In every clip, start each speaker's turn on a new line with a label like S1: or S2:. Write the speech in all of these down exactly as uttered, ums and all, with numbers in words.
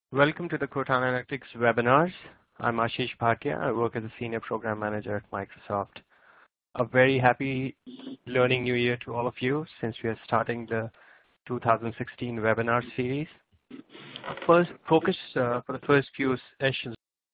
S1: Welcome to the Cortana Analytics webinars. I'm Ashish Bhatia. I work as a Senior Program Manager at Microsoft. A very happy Learning New Year to all of you since we are starting the two thousand sixteen webinar series. First, focus uh, for the first few sessions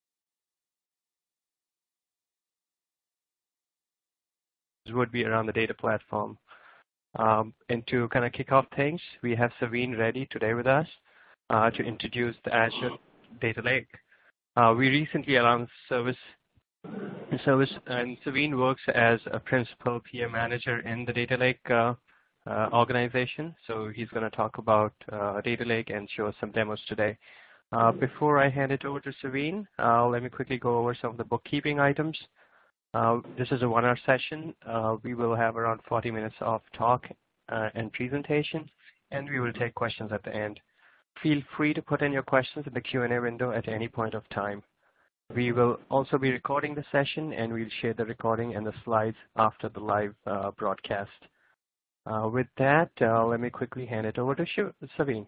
S1: would be around the data platform. Um, and to kind of kick off things, we have Saveen Reddy today with us uh, to introduce the Azure Data Lake. Uh, we recently announced service, service, and Saveen works as a principal P M manager in the Data Lake uh, uh, organization. So he's going to talk about uh, Data Lake and show us some demos today. Uh, before I hand it over to Saveen, uh, let me quickly go over some of the bookkeeping items. Uh, this is a one-hour session. Uh, we will have around forty minutes of talk uh, and presentation, and we will take questions at the end. Feel free to put in your questions in the Q and A window at any point of time. We will also be recording the session, and we'll share the recording and the slides after the live uh, broadcast. Uh, with that, uh, let me quickly hand it over to Saveen.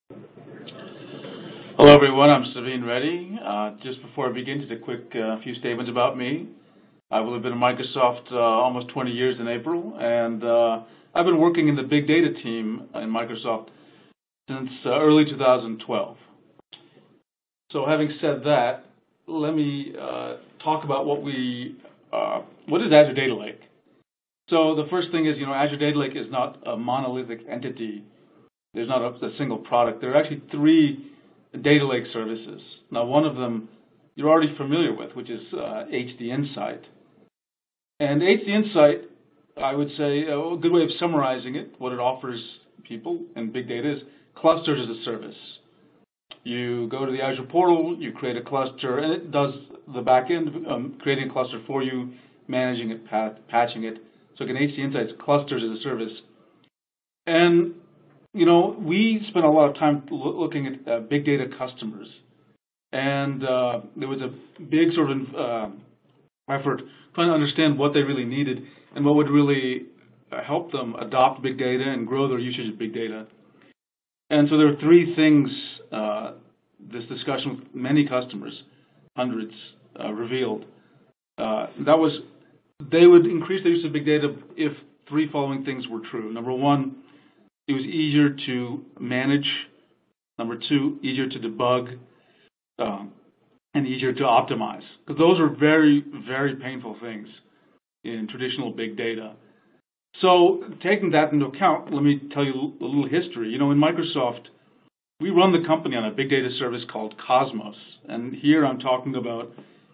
S2: Hello, everyone. I'm Saveen Reddy. Uh, just before I begin, just a quick uh, few statements about me. I will have been at Microsoft uh, almost twenty years in April, and uh, I've been working in the big data team in Microsoft since uh, early two thousand twelve. So having said that, let me uh, talk about what we, uh, what is Azure Data Lake? So the first thing is, you know, Azure Data Lake is not a monolithic entity. There's not a, a single product. There are actually three data lake services. Now, one of them you're already familiar with, which is uh, H D Insight. And H D Insight, I would say, a good way of summarizing it, what it offers people in big data is clusters as a service. You go to the Azure portal, you create a cluster, and it does the back end, um, creating a cluster for you, managing it, pat patching it. So again, H D Insight's clusters as a service. And, you know, we spent a lot of time lo looking at uh, big data customers. And uh, there was a big sort of uh, effort trying to understand what they really needed and what would really uh, help them adopt big data and grow their usage of big data. And so there are three things uh, this discussion with many customers, hundreds, uh, revealed. Uh, that was they would increase their use of big data if three following things were true. Number one, it was easier to manage. Number two, easier to debug. Um, and easier to optimize. Because those are very, very painful things in traditional big data. So taking that into account, let me tell you a little history. You know, in Microsoft, we run the company on a big data service called Cosmos. And here I'm talking about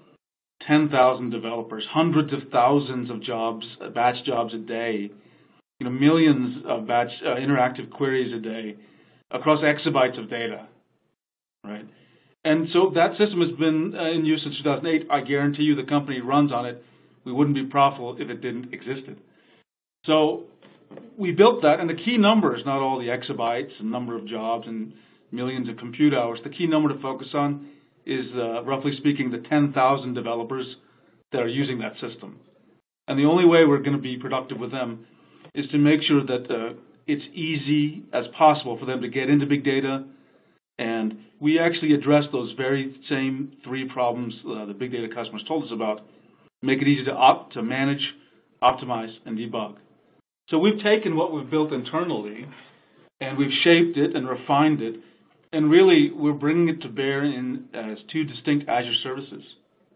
S2: ten thousand developers, hundreds of thousands of jobs, batch jobs a day, you know, millions of batch uh, interactive queries a day across exabytes of data, right? And so that system has been uh, in use since two thousand eight. I guarantee you the company runs on it. We wouldn't be profitable if it didn't exist. So we built that, and the key number is not all the exabytes and number of jobs and millions of compute hours. The key number to focus on is, uh, roughly speaking, the ten thousand developers that are using that system. And the only way we're going to be productive with them is to make sure that uh, it's easy as possible for them to get into big data. And we actually address those very same three problems uh, the big data customers told us about. Make it easy to opt, to manage, optimize, and debug. So we've taken what we've built internally, and we've shaped it and refined it, and really we're bringing it to bear in as two distinct Azure services.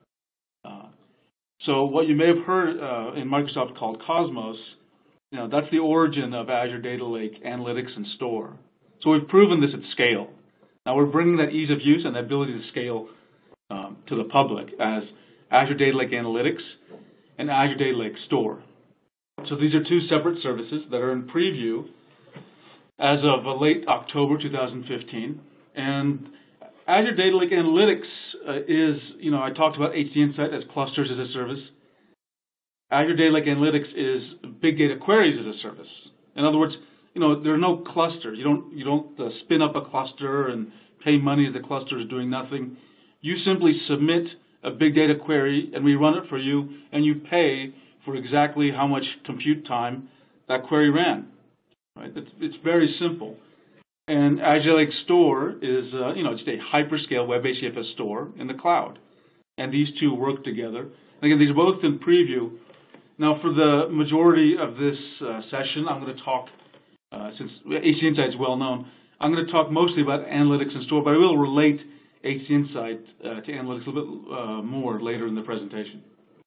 S2: Uh, so what you may have heard uh, in Microsoft called Cosmos, you know, that's the origin of Azure Data Lake, Analytics, and Store. So we've proven this at scale. Now we're bringing that ease of use and the ability to scale um, to the public as Azure Data Lake Analytics and Azure Data Lake Store. So these are two separate services that are in preview as of uh, late October two thousand fifteen. And Azure Data Lake Analytics uh, is, you know, I talked about H D Insight as clusters as a service. Azure Data Lake Analytics is big data queries as a service. In other words, you know, there are no clusters. You don't, you don't uh, spin up a cluster and pay money as the cluster is doing nothing. You simply submit a big data query, and we run it for you, and you pay for exactly how much compute time that query ran. Right? It's, it's very simple. And Azure Lake Store is, uh, you know, it's a hyperscale web-based C F S store in the cloud. And these two work together. And again, these are both in preview. Now, for the majority of this uh, session, I'm going to talk, uh, since H C Insight is well known, I'm going to talk mostly about analytics and store, but I will relate H C Insight uh, to analytics a little bit uh, more later in the presentation.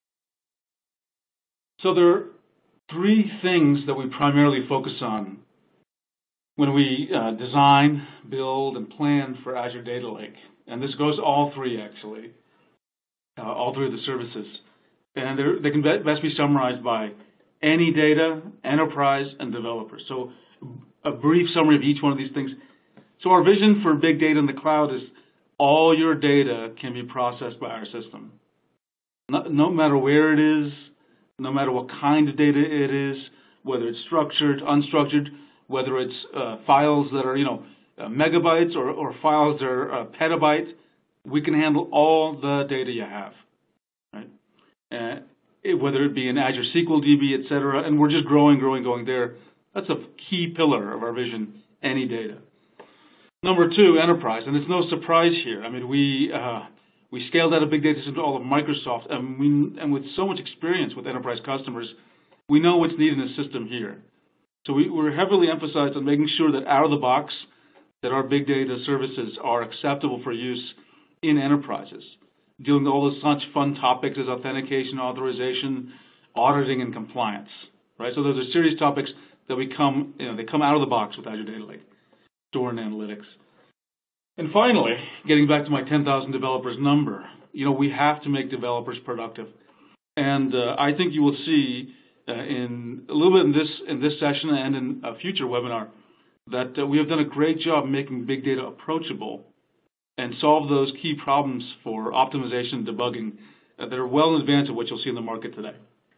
S2: So there are three things that we primarily focus on when we uh, design, build, and plan for Azure Data Lake. And this goes all three, actually, uh, all three of the services. And they can best be summarized by any data, enterprise, and developers. So a brief summary of each one of these things. So our vision for big data in the cloud is all your data can be processed by our system. No, no matter where it is, no matter what kind of data it is, whether it's structured, unstructured, whether it's uh, files that are, you know, uh, megabytes or, or files that are uh, petabyte, we can handle all the data you have, right? Uh, it, whether it be in Azure S Q L D B, et cetera, and we're just growing, growing, going there. That's a key pillar of our vision, any data. Number two, enterprise, and it's no surprise here. I mean, we uh, we scaled out a big data into all of Microsoft, and we and with so much experience with enterprise customers, we know what's needed in the system here. So we, we're heavily emphasized on making sure that out of the box, that our big data services are acceptable for use in enterprises, dealing with all the such fun topics as authentication, authorization, auditing, and compliance, right? So those are serious topics that we come, you know, they come out of the box with Azure Data Lake, Store and Analytics. And finally, getting back to my ten thousand developers number, you know, we have to make developers productive. And uh, I think you will see uh, in a little bit in this in this session and in a future webinar that uh, we have done a great job making big data approachable and solve those key problems for optimization and debugging uh, that are well in advance of what you'll see in the market today.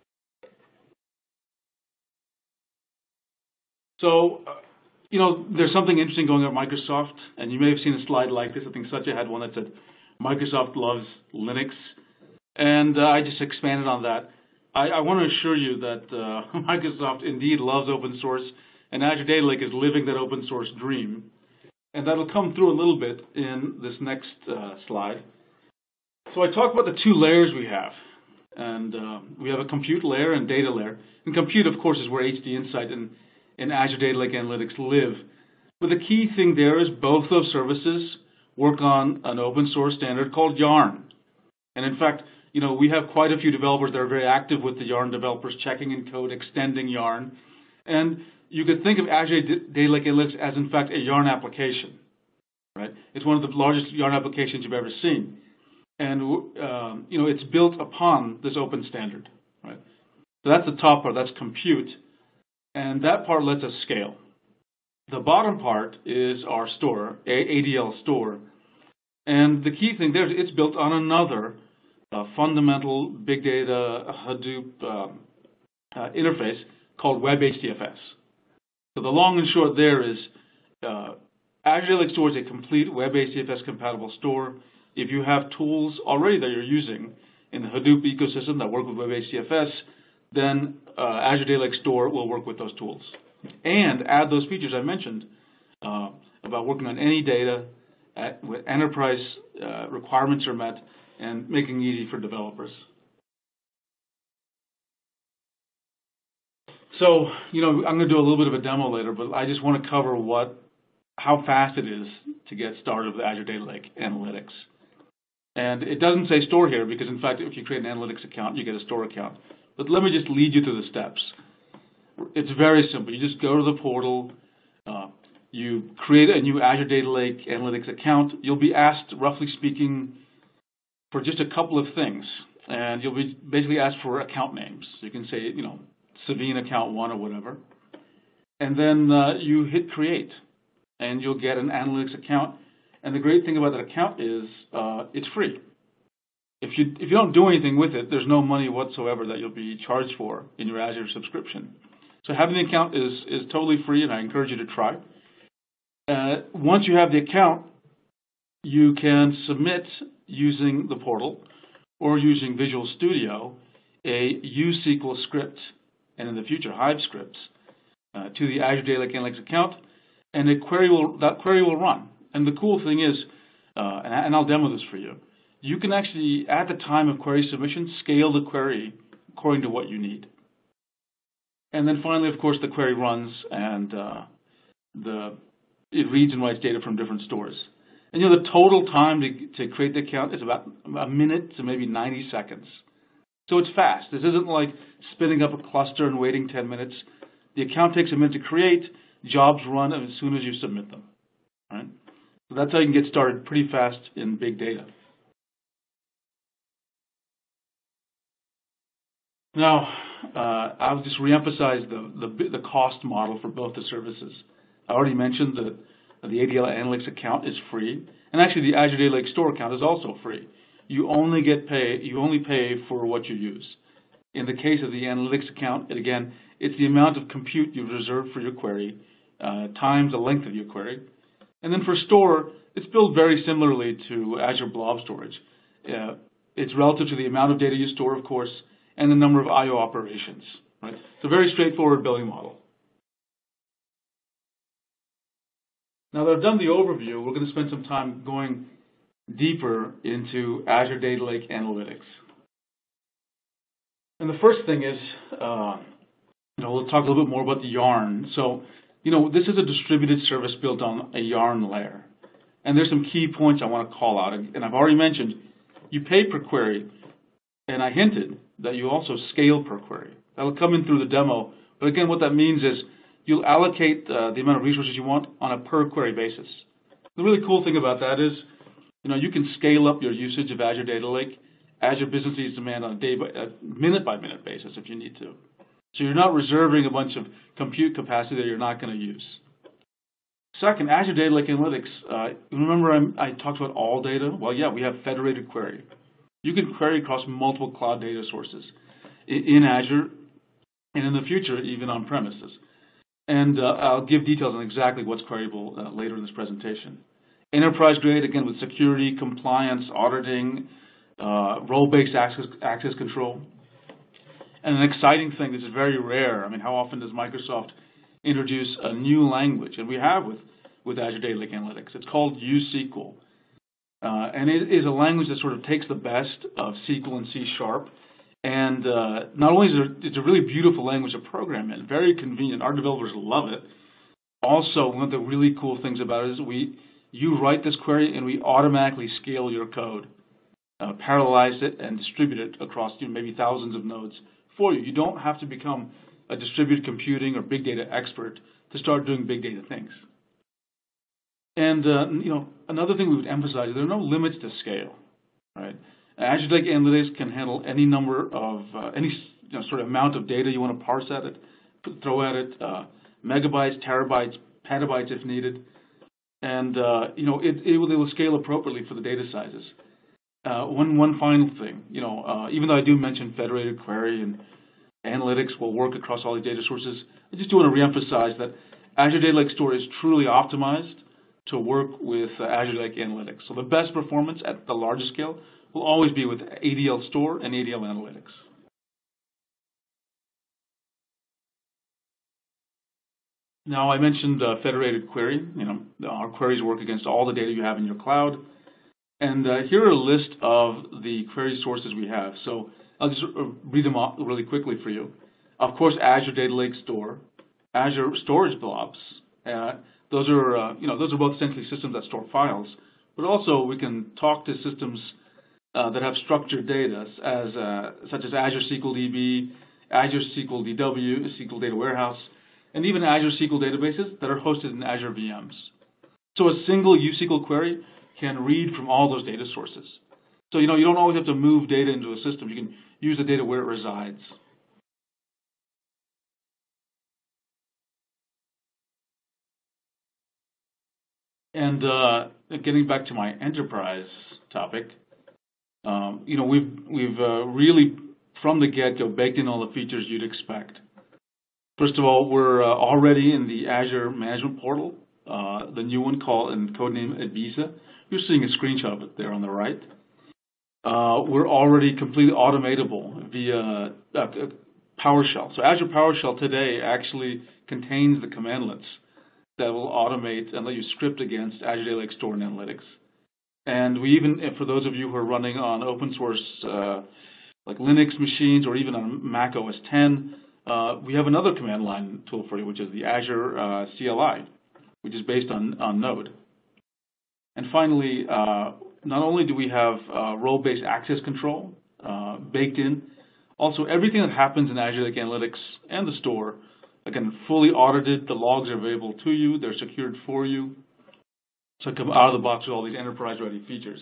S2: So, uh, you know, there's something interesting going on at Microsoft, and you may have seen a slide like this. I think Satya had one that said, Microsoft loves Linux, and uh, I just expanded on that. I, I want to assure you that uh, Microsoft indeed loves open source, and Azure Data Lake is living that open source dream. And that'll come through a little bit in this next uh, slide. So I talked about the two layers we have. And uh, we have a compute layer and data layer. And compute, of course, is where H D Insight and, and Azure Data Lake Analytics live. But the key thing there is both those services work on an open source standard called Yarn. And in fact, you know, we have quite a few developers that are very active with the Yarn developers, checking in code, extending Yarn. And you could think of Azure Data Lake Analytics as, in fact, a Yarn application, right? It's one of the largest Yarn applications you've ever seen. And, um, you know, it's built upon this open standard, right? So that's the top part, that's compute. And that part lets us scale. The bottom part is our store, A D L store. And the key thing there is it's built on another uh, fundamental big data Hadoop um, uh, interface called Web H D F S. So the long and short there is uh, Azure Lake Store is a complete Web H D F S compatible store. If you have tools already that you're using in the Hadoop ecosystem that work with Web H D F S, then uh, Azure Data Lake Store will work with those tools. And add those features I mentioned uh, about working on any data at, with enterprise uh, requirements are met and making it easy for developers. So, you know, I'm going to do a little bit of a demo later, but I just want to cover what, how fast it is to get started with Azure Data Lake Analytics. And it doesn't say store here because, in fact, if you create an analytics account, you get a store account. But let me just lead you through the steps. It's very simple. You just go to the portal. Uh, you create a new Azure Data Lake Analytics account. You'll be asked, roughly speaking, for just a couple of things. And you'll be basically asked for account names. You can say, you know, Savine account one or whatever. And then uh, you hit create. And you'll get an analytics account. And the great thing about that account is uh, it's free. If you, if you don't do anything with it, there's no money whatsoever that you'll be charged for in your Azure subscription. So having the account is, is totally free, and I encourage you to try. Uh, once you have the account, you can submit using the portal or using Visual Studio a U S Q L script, and in the future Hive scripts, uh, to the Azure Data Lake Analytics account. and a query will, that query will run. And the cool thing is, uh, and, and I'll demo this for you, you can actually, at the time of query submission, scale the query according to what you need. And then finally, of course, the query runs and uh, the, it reads and writes data from different stores. And you know, the total time to, to create the account is about a minute to maybe ninety seconds. So it's fast. This isn't like spinning up a cluster and waiting ten minutes. The account takes a minute to create, jobs run as soon as you submit them. Right? So that's how you can get started pretty fast in big data. Now, uh, I'll just reemphasize the, the, the cost model for both the services. I already mentioned that the A D L Analytics account is free, and actually the Azure Data Lake Store account is also free. You only get pay, you only pay for what you use. In the case of the Analytics account, it, again, it's the amount of compute you've reserved for your query uh, times the length of your query. And then for Store, it's built very similarly to Azure Blob Storage. Uh, it's relative to the amount of data you store, of course, and the number of I O operations. Right? It's a very straightforward billing model. Now that I've done the overview, we're going to spend some time going deeper into Azure Data Lake Analytics. And the first thing is, uh, you know, we'll talk a little bit more about the yarn. So, you know, this is a distributed service built on a yarn layer. And there's some key points I want to call out. And I've already mentioned, you pay per query, and I hinted that you also scale per query. That'll come in through the demo. But again, what that means is you'll allocate uh, the amount of resources you want on a per query basis. The really cool thing about that is, you know, you can scale up your usage of Azure Data Lake as your business needs demand on a day by, a minute by minute basis if you need to. So you're not reserving a bunch of compute capacity that you're not going to use. Second, Azure Data Lake Analytics. Uh, remember I'm, I talked about all data? Well, yeah, we have federated query. You can query across multiple cloud data sources in, in Azure and in the future even on premises. And uh, I'll give details on exactly what's queryable uh, later in this presentation. Enterprise grade, again, with security, compliance, auditing, uh, role-based access, access control. And an exciting thing, this is very rare. I mean, how often does Microsoft introduce a new language? And we have with, with Azure Data Lake Analytics. It's called U S Q L. Uh, and it is a language that sort of takes the best of S Q L and C Sharp. And uh, not only is it it's a really beautiful language to program in, very convenient. Our developers love it. Also, one of the really cool things about it is we you write this query and we automatically scale your code, uh, parallelize it, and distribute it across you know, maybe thousands of nodes for you. You don't have to become a distributed computing or big data expert to start doing big data things. And uh, you know, another thing we would emphasize is there are no limits to scale, right? Azure Data Lake Analytics can handle any number of, uh, any you know, sort of amount of data you want to parse at it, throw at it, uh, megabytes, terabytes, petabytes if needed. And, uh, you know, it, it, will, it will scale appropriately for the data sizes. Uh, one, one final thing, you know, uh, even though I do mention federated query and analytics will work across all the data sources, I just do want to reemphasize that Azure Data Lake Store is truly optimized to work with uh, Azure Data Lake Analytics. So the best performance at the largest scale will always be with A D L Store and A D L Analytics. Now, I mentioned uh, federated query. You know, our queries work against all the data you have in your cloud. And uh, here are a list of the query sources we have. So I'll just read them off really quickly for you. Of course, Azure Data Lake Store, Azure Storage Blobs. Uh, those are, uh, you know, those are both essentially systems that store files. But also, we can talk to systems uh, that have structured data, as uh, such as Azure S Q L D B, Azure S Q L D W, S Q L Data Warehouse, and even Azure S Q L databases that are hosted in Azure V Ms. So a single U S Q L query can read from all those data sources. So, you know, you don't always have to move data into a system. You can use the data where it resides. And uh, getting back to my enterprise topic, um, you know, we've, we've uh, really, from the get-go, baked in all the features you'd expect. First of all, we're uh, already in the Azure Management Portal, uh, the new one called in codename Ibiza. You're seeing a screenshot of it there on the right. Uh, we're already completely automatable via uh, PowerShell. So Azure PowerShell today actually contains the commandlets that will automate and let you script against Azure Data Lake Store and Analytics. And we even, for those of you who are running on open source uh, like Linux machines or even on Mac O S ten, uh, we have another command line tool for you, which is the Azure uh, C L I, which is based on, on Node. And finally, uh, not only do we have uh, role-based access control uh, baked in, also everything that happens in Azure Lake Analytics and the store, again, fully audited, the logs are available to you, they're secured for you, so come out of the box with all these enterprise-ready features.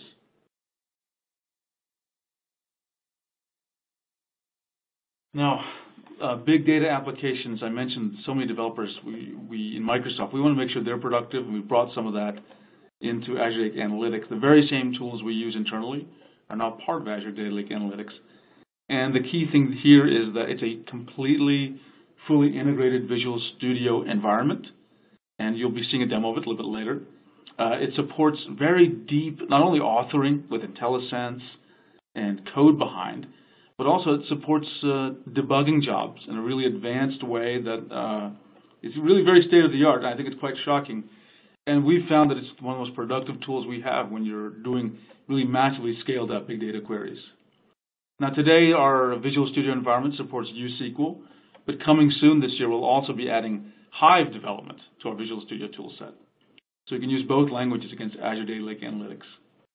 S2: Now, uh, big data applications, I mentioned so many developers, we, we in Microsoft, we want to make sure they're productive, and we brought some of that into Azure Lake Analytics. The very same tools we use internally are now part of Azure Data Lake Analytics. And the key thing here is that it's a completely, fully integrated Visual Studio environment, and you'll be seeing a demo of it a little bit later. Uh, it supports very deep, not only authoring with IntelliSense and code behind, but also it supports uh, debugging jobs in a really advanced way that uh, is really very state-of-the-art. I think it's quite shocking. And we've found that it's one of the most productive tools we have when you're doing really massively scaled up big data queries. Now today our Visual Studio environment supports U S Q L, but coming soon this year we'll also be adding Hive development to our Visual Studio toolset. So you can use both languages against Azure Data Lake Analytics.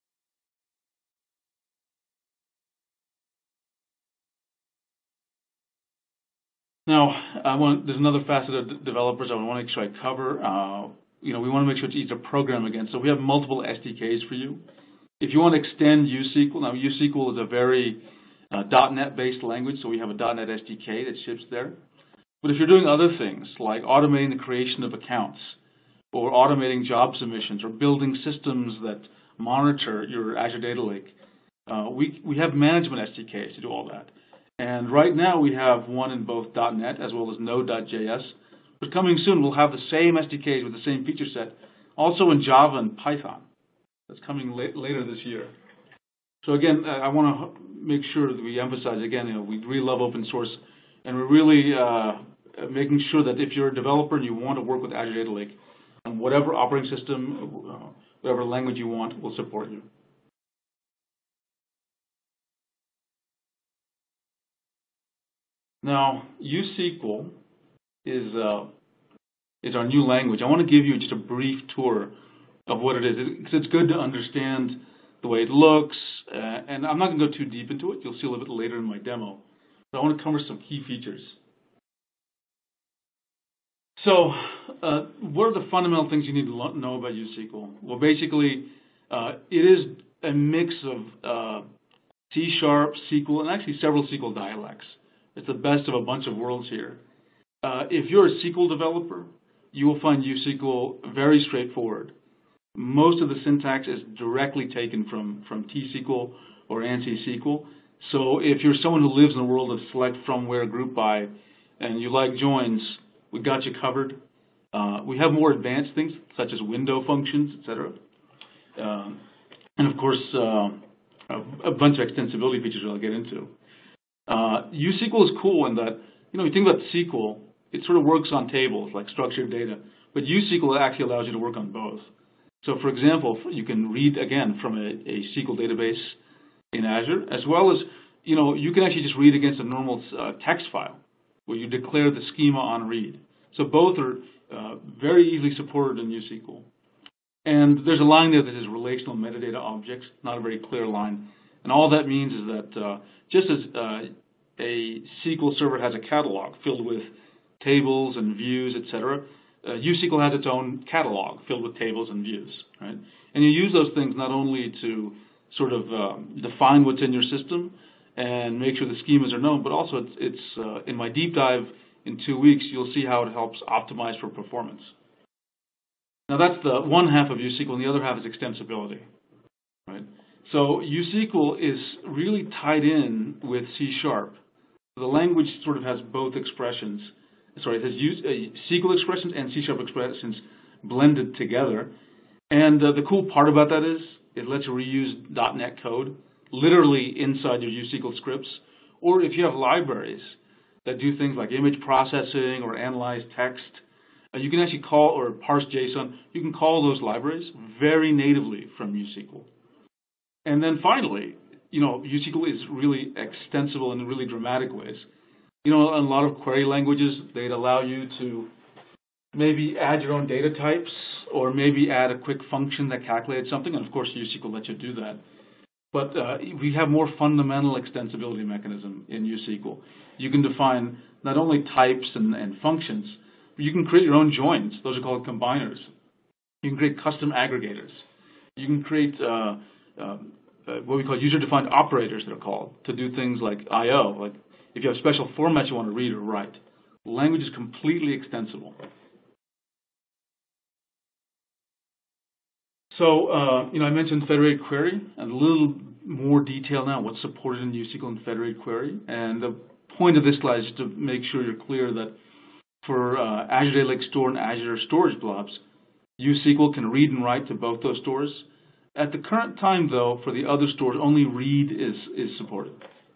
S2: Now, I want, there's another facet of developers I want to make sure I cover. Uh, you know, we want to make sure it's easy to program against. So we have multiple S D Ks for you. If you want to extend U S Q L, now U S Q L is a very uh, .NET-based language, so we have a .NET S D K that ships there. But if you're doing other things like automating the creation of accounts, or automating job submissions, or building systems that monitor your Azure Data Lake, uh, we we have management S D Ks to do all that. And right now we have one in both .NET as well as Node dot J S. But coming soon we'll have the same S D Ks with the same feature set, also in Java and Python. That's coming late, later this year. So again, I want to make sure that we emphasize again, you know, we really love open source, and we're really uh, making sure that if you're a developer and you want to work with Azure Data Lake, and whatever operating system, uh, whatever language you want, will support you. Now, U S Q L is uh, is our new language. I want to give you just a brief tour of what it is, because it's good to understand the way it looks, uh, and I'm not going to go too deep into it. You'll see a little bit later in my demo. But I want to cover some key features. So, uh, what are the fundamental things you need to know about U S Q L? Well, basically, uh, it is a mix of uh, C Sharp, S Q L, and actually several S Q L dialects. It's the best of a bunch of worlds here. Uh, if you're a S Q L developer, you will find U S Q L very straightforward. Most of the syntax is directly taken from, from T S Q L or ANSI S Q L. So if you're someone who lives in the world of select, from, where, group by, and you like joins, we've got you covered. Uh, we have more advanced things, such as window functions, et cetera. Um, and of course, uh, a, a bunch of extensibility features that I'll get into. Uh, U S Q L is cool in that, you know, you think about S Q L, it sort of works on tables, like structured data. But U S Q L actually allows you to work on both. So for example, you can read, again, from a, a S Q L database in Azure, as well as, you know, you can actually just read against a normal uh, text file, where you declare the schema on read. So both are uh, very easily supported in U S Q L. And there's a line there that is relational metadata objects, not a very clear line. And all that means is that uh, just as uh, a S Q L server has a catalog filled with tables and views, et cetera, uh, U S Q L has its own catalog filled with tables and views, right? And you use those things not only to sort of um, define what's in your system and make sure the schemas are known, but also it's, it's uh, in my deep dive in two weeks, you'll see how it helps optimize for performance. Now that's the one half of U S Q L, and the other half is extensibility, right? So U S Q L is really tied in with C Sharp. The language sort of has both expressions. Sorry, it has uh, S Q L expressions and C Sharp expressions blended together. And uh, the cool part about that is it lets you reuse .NET code literally inside your U S Q L scripts. Or if you have libraries that do things like image processing or analyze text, Uh, you can actually call or parse JSON. You can call those libraries very natively from USQL. And then finally, you know, USQL is really extensible in really dramatic ways. You know, a lot of query languages, they'd allow you to maybe add your own data types or maybe add a quick function that calculates something. And of course, USQL lets you do that. But uh, we have more fundamental extensibility mechanism in USQL. You can define not only types and, and functions, but you can create your own joins. Those are called combiners. You can create custom aggregators. You can create uh, uh, uh, what we call user-defined operators, they're called, to do things like I O. Like if you have special formats you want to read or write. The language is completely extensible. So, uh, you know, I mentioned federated query, and a little more detail now what's supported in USQL and federated query. And the point of this slide is to make sure you're clear that for uh, Azure Data Lake Store and Azure Storage Blobs, USQL can read and write to both those stores. At the current time, though, for the other stores, only read is, is supported.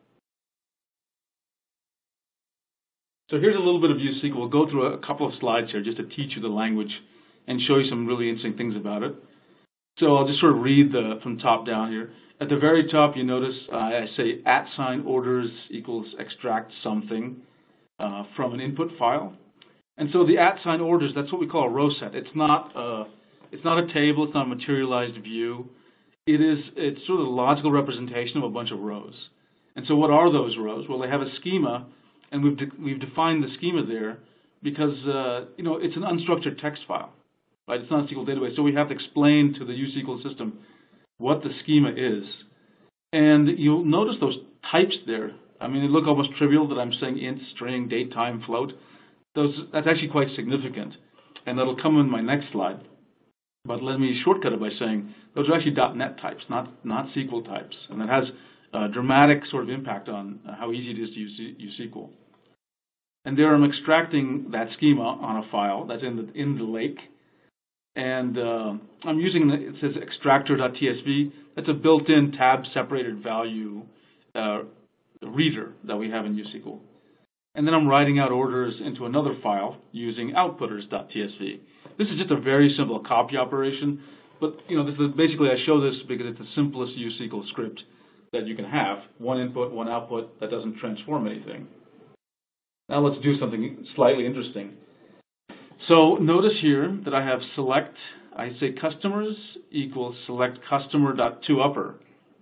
S2: So here's a little bit of USQL. We'll go through a couple of slides here just to teach you the language and show you some really interesting things about it. So I'll just sort of read the, from top down here. At the very top, you notice uh, I say at sign orders equals extract something uh, from an input file. And so the at sign orders, that's what we call a row set. It's not a, it's not a table. It's not a materialized view. It is it's sort of a logical representation of a bunch of rows. And so what are those rows? Well, they have a schema, and we've de we've defined the schema there because uh, you know it's an unstructured text file. Right? It's not a S Q L database, so we have to explain to the USQL system what the schema is. And you'll notice those types there. I mean, they look almost trivial that I'm saying int, string, date, time, float. Those, that's actually quite significant, and that'll come in my next slide. But let me shortcut it by saying those are actually .NET types, not, not S Q L types. And that has a dramatic sort of impact on how easy it is to use, use S Q L. And there I'm extracting that schema on a file that's in the, in the lake. And uh, I'm using, the, it says extractor.tsv. That's a built-in tab-separated value uh, reader that we have in USQL. And then I'm writing out orders into another file using outputters.tsv. This is just a very simple copy operation, but you know, this is basically I show this because it's the simplest USQL script that you can have. One input, one output, that doesn't transform anything. Now let's do something slightly interesting. So notice here that I have select, I say customers equals select customer.toUpper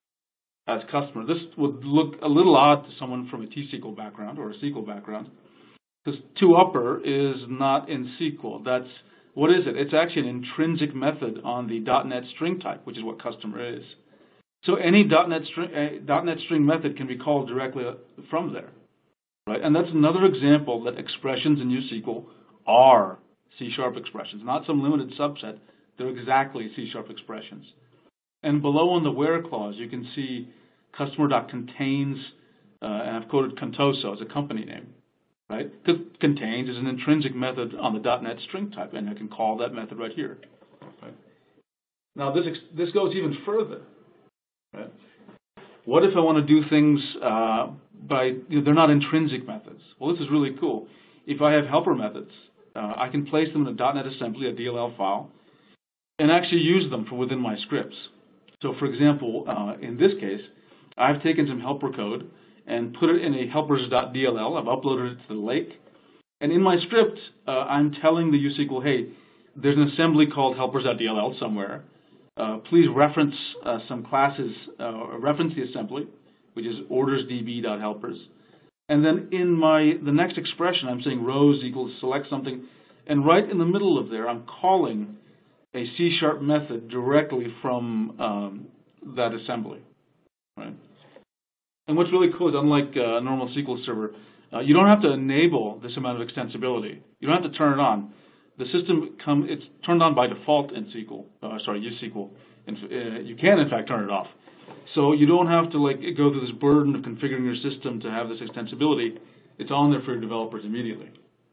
S2: as customer. This would look a little odd to someone from a T S Q L background or a S Q L background because toUpper is not in S Q L. That's, what is it? It's actually an intrinsic method on the .NET string type, which is what customer is. So any .NET string, uh, .NET string method can be called directly from there, right? And that's another example that expressions in USQL are C sharp expressions, not some limited subset. They're exactly C sharp expressions. And below on the where clause, you can see customer.contains, uh, and I've quoted Contoso as a company name, right? Because contains is an intrinsic method on the .NET string type, and I can call that method right here. Right? Now this this goes even further. Right? What if I want to do things uh, by, you know, they're not intrinsic methods? Well, this is really cool. If I have helper methods, uh, I can place them in a .NET assembly, a D L L file, and actually use them from within my scripts. So for example, uh, in this case, I've taken some helper code and put it in a helpers.dll. I've uploaded it to the lake. And in my script, uh, I'm telling the USQL, hey, there's an assembly called helpers.dll somewhere. Uh, please reference uh, some classes, uh, reference the assembly, which is ordersdb.helpers. And then in my the next expression, I'm saying rows equals select something. And right in the middle of there, I'm calling a C sharp method directly from um, that assembly. Right? And what's really cool is unlike uh, a normal S Q L server, uh, you don't have to enable this amount of extensibility. You don't have to turn it on. The system come it's turned on by default in S Q L. Uh, sorry, USQL. And uh, you can in fact turn it off. So you don't have to like go through this burden of configuring your system to have this extensibility. It's on there for your developers immediately.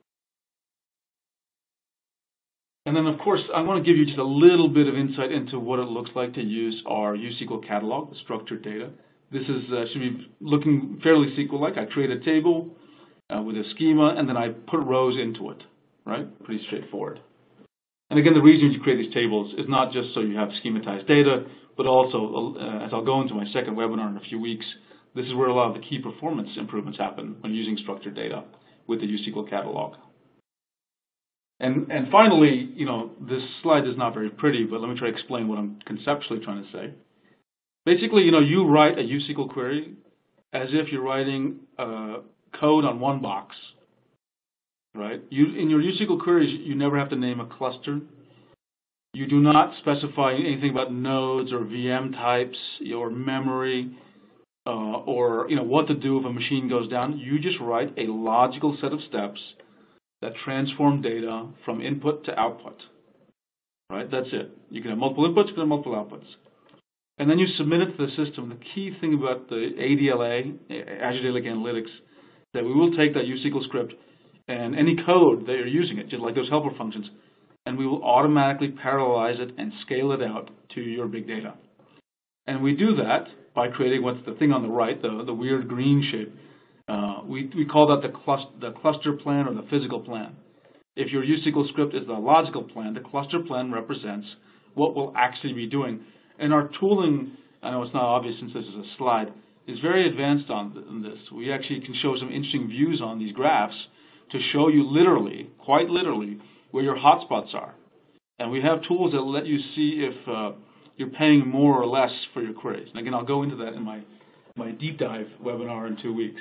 S2: And then, of course, I want to give you just a little bit of insight into what it looks like to use our USQL catalog, the structured data. This is uh, should be looking fairly S Q L-like. I create a table uh, with a schema, and then I put rows into it. right? Pretty straightforward. And again, the reason you create these tables is not just so you have schematized data, but also, uh, as I'll go into my second webinar in a few weeks, this is where a lot of the key performance improvements happen when using structured data with the uSQL catalog. And, and finally, you know, this slide is not very pretty, but let me try to explain what I'm conceptually trying to say. Basically, you know, you write a uSQL query as if you're writing uh, code on one box, right? You, in your uSQL queries, you never have to name a cluster. You do not specify anything about nodes or V M types or memory uh, or, you know, what to do if a machine goes down. You just write a logical set of steps that transform data from input to output, right? That's it. You can have multiple inputs, you can have multiple outputs. And then you submit it to the system. The key thing about the A D L A, Azure Data Lake Analytics, that we will take that uSQL script and any code that you're using it, just like those helper functions, and we will automatically parallelize it and scale it out to your big data. And we do that by creating what's the thing on the right, the, the weird green shape. Uh, we, we call that the cluster, the cluster plan or the physical plan. If your uSQL script is the logical plan, the cluster plan represents what we'll actually be doing. And our tooling, I know it's not obvious since this is a slide, is very advanced on this. We actually can show some interesting views on these graphs to show you literally, quite literally, where your hotspots are. And we have tools that let you see if uh, you're paying more or less for your queries. And again, I'll go into that in my, my deep dive webinar in two weeks.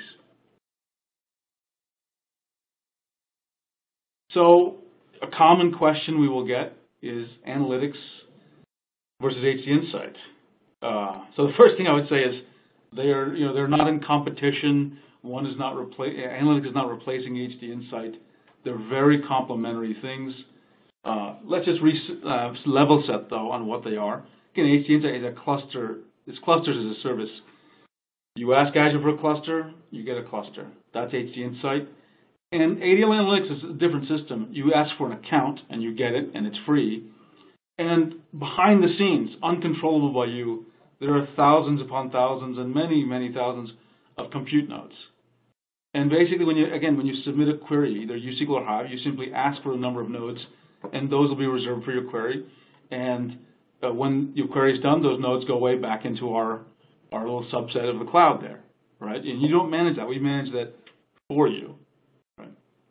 S2: So a common question we will get is analytics versus HDInsight. Uh, so the first thing I would say is they are, you know, they're not in competition. One is not repla- analytics is not replacing HDInsight. They're very complementary things. Uh, let's just re- uh, level set though on what they are. Again, HDInsight is a cluster. It's clusters as a service. You ask Azure for a cluster, you get a cluster. That's HDInsight. And A D L Analytics is a different system. You ask for an account and you get it, and it's free. And behind the scenes, uncontrollable by you, there are thousands upon thousands and many, many thousands of compute nodes. And basically, when you again, when you submit a query, either uSQL or Hive, you simply ask for a number of nodes, and those will be reserved for your query. And uh, when your query is done, those nodes go way back into our, our little subset of the cloud there, right? And you don't manage that. We manage that for you. Right?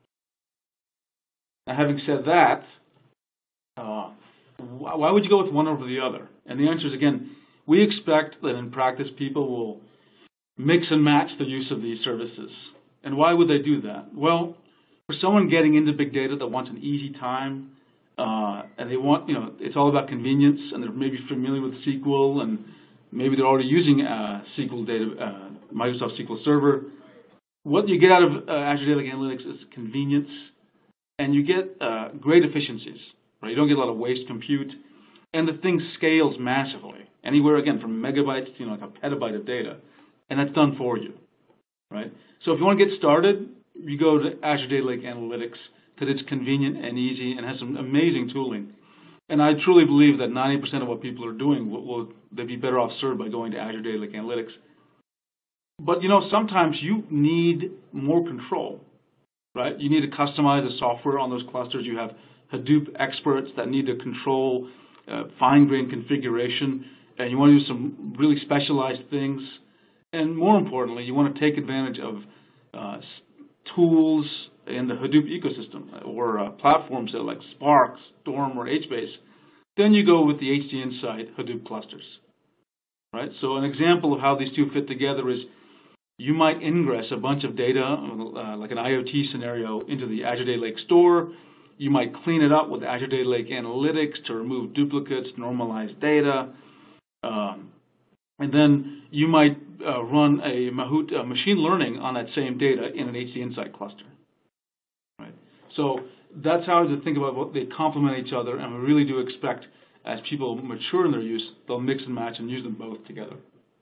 S2: Now, having said that, uh, why would you go with one over the other? And the answer is, again, we expect that in practice people will mix and match the use of these services. And why would they do that? Well, for someone getting into big data that wants an easy time, uh, and they want, you know, it's all about convenience, and they're maybe familiar with S Q L, and maybe they're already using uh, S Q L data, uh, Microsoft S Q L Server. What you get out of uh, Azure Data Lake Analytics is convenience, and you get uh, great efficiencies. Right? You don't get a lot of waste compute, and the thing scales massively, anywhere again from megabytes to, you know, like a petabyte of data, and that's done for you, right? So if you want to get started, you go to Azure Data Lake Analytics because it's convenient and easy and has some amazing tooling. And I truly believe that ninety percent of what people are doing will, will they'd be better off served by going to Azure Data Lake Analytics. But you know, sometimes you need more control, right? You need to customize the software on those clusters. You have Hadoop experts that need to control uh, fine-grained configuration, and you want to do some really specialized things. And more importantly, you want to take advantage of uh, tools in the Hadoop ecosystem or uh, platforms that are like Spark, Storm, or HBase. Then you go with the HDInsight Hadoop clusters, right? So an example of how these two fit together is you might ingress a bunch of data, uh, like an IoT scenario, into the Azure Data Lake store. You might clean it up with Azure Data Lake Analytics to remove duplicates, normalize data. Um, and then you might uh, run a Mahout uh, machine learning on that same data in an HDInsight cluster. Right? So that's how to think about what they complement each other, and we really do expect as people mature in their use, they'll mix and match and use them both together.